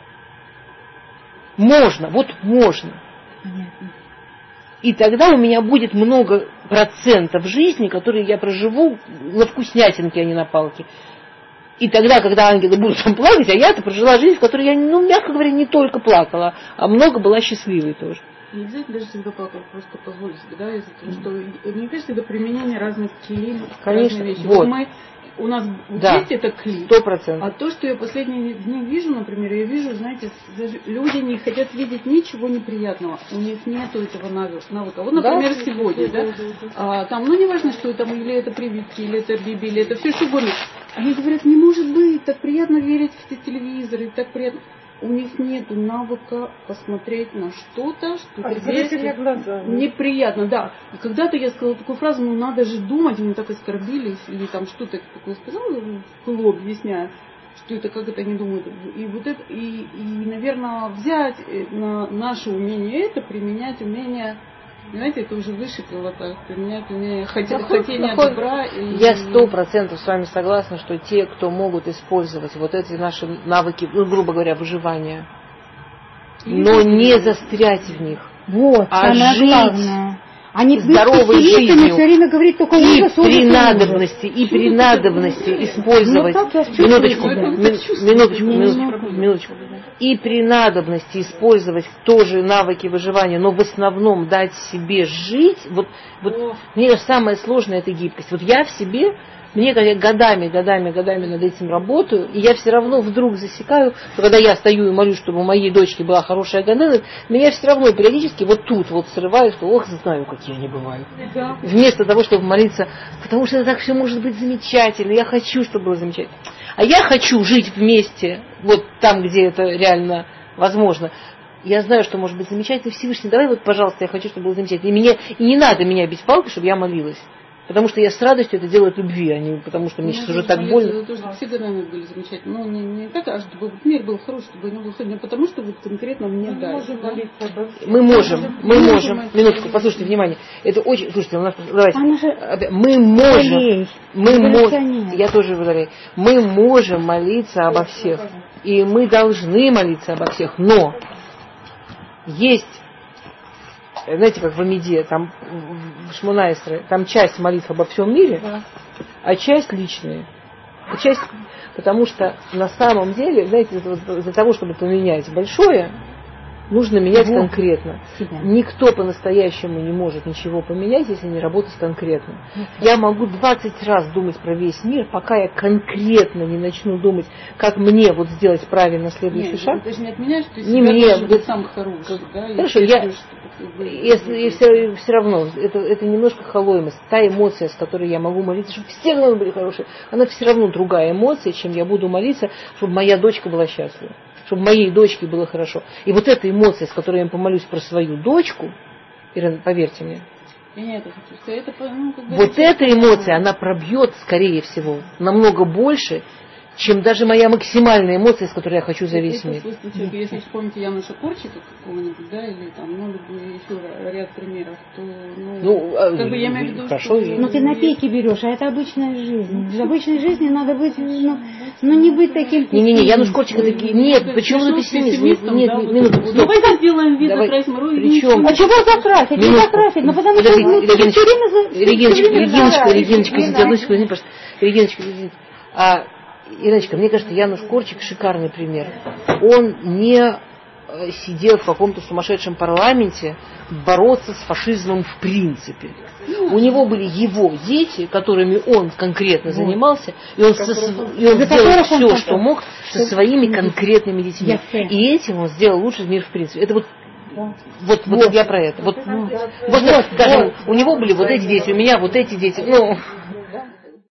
Можно, вот можно. Понятно. И тогда у меня будет много процентов жизни, которые я проживу на вкуснятинке, а не на палке. И тогда, когда ангелы будут там плакать, а я-то прожила жизнь, в которой я, ну, мягко говоря, не только плакала, а много была счастливой тоже. Не обязательно даже всегда плакать, просто позволить себе, да, из-за того, что, мне кажется, это применение разных клей, конечно, разные вещи. вот. У нас да, есть это клей. 100%. А то, что я последние дни вижу, например, я вижу, знаете, люди не хотят видеть ничего неприятного. У них нету этого навыка. Вот, например, да? Сегодня, да, там, ну, не важно, что это, или это прививки, или это Библия, или это все что угодно. Они говорят, не может быть, так приятно верить в телевизоры, так приятно. У них нет навыка посмотреть на что-то, что здесь неприятно. Да. И когда-то я сказала такую фразу, ну надо же думать, они так оскорбились, или там что-то такое сказала, вколо объясняя, что это, как это они думают. И вот это, и наверное, взять наше умение это, применять умение, понимаете, это уже выше пилотаж, применять умение хотение добра. Я 100% с вами согласна, что те, кто могут использовать вот эти наши навыки, ну, грубо говоря, выживания, но не застрять в них, вот, а жить главное. Они здоровой жизнью все время говорить только и ужас, при надобности использовать, минуточку, и при надобности использовать тоже навыки выживания, но в основном дать себе жить, вот мне самое сложное это гибкость. Вот я в себе, мне годами над этим работаю, и я все равно вдруг засекаю, что когда я стою и молюсь, чтобы у моей дочки была хорошая Ганена, меня все равно периодически вот тут вот срывает, что ох, знаю, какие они бывают. Да. Вместо того, чтобы молиться, потому что это так все может быть замечательно, я хочу, чтобы было замечательно. А я хочу жить вместе, вот там, где это реально возможно. Я знаю, что может быть замечательно. Всевышний, давай вот, пожалуйста, я хочу, чтобы было замечательно. И не надо меня бить палкой, чтобы я молилась. Потому что я с радостью это делаю от любви, а не потому что мне сейчас уже так больно. Всегда, наверное, были замечательно. Но не так, а чтобы мир был хороший, чтобы не был хороший, не потому что вот конкретно мне дали. Мы можем. Минутку, послушайте, внимание. Это очень, слушайте, у нас, давайте. Мы можем, я тоже говорю, мы можем молиться обо всех. И мы должны молиться обо всех. Но есть, знаете, как в Амиде, там в Шмона-Эсре, там часть молитв обо всем мире, да, а часть личная. Часть, потому что на самом деле, знаете, для того, чтобы поменять большое, нужно менять конкретно. Никто по-настоящему не может ничего поменять, если не работать конкретно. Я могу 20 раз думать про весь мир, пока я конкретно не начну думать, как мне вот сделать правильно следующий шаг. Ты же не отменяешь, ты не мне, быть сам хороший. Да? Хорошо, если все равно, это немножко холоймость. Та эмоция, с которой я могу молиться, чтобы все равно были хорошие, она все равно другая эмоция, чем я буду молиться, чтобы моя дочка была счастлива, чтобы моей дочке было хорошо. И вот эта эмоция, с которой я помолюсь про свою дочку, Ирина, поверьте мне, вот эта эмоция, она пробьет, скорее всего, намного больше, чем даже моя максимальная эмоция, с которой я хочу за весь мир. Если вспомните Януша Корчика какого-нибудь, да, или там, еще ряд примеров, то, как бы я имею в виду, хорошо, что... Ну, ты на пике берешь, а это обычная жизнь. В обычной жизни надо быть, не быть таким... Не, Януш Корчик, нет, почему ты пессимист? Нет, минуту. Давайте сделаем вид, закрасим руки. Причем? А чего закрасить? Не закрасить, но потому что... Региночка, Ириночка, мне кажется, Януш Корчик шикарный пример. Он не сидел в каком-то сумасшедшем парламенте бороться с фашизмом в принципе. У него были его дети, которыми он конкретно занимался, и он сделал все, что мог, со своими конкретными детьми. И этим он сделал лучший мир в принципе. Это вот я про это. Вот, скажем, у него были вот эти дети, у меня вот эти дети.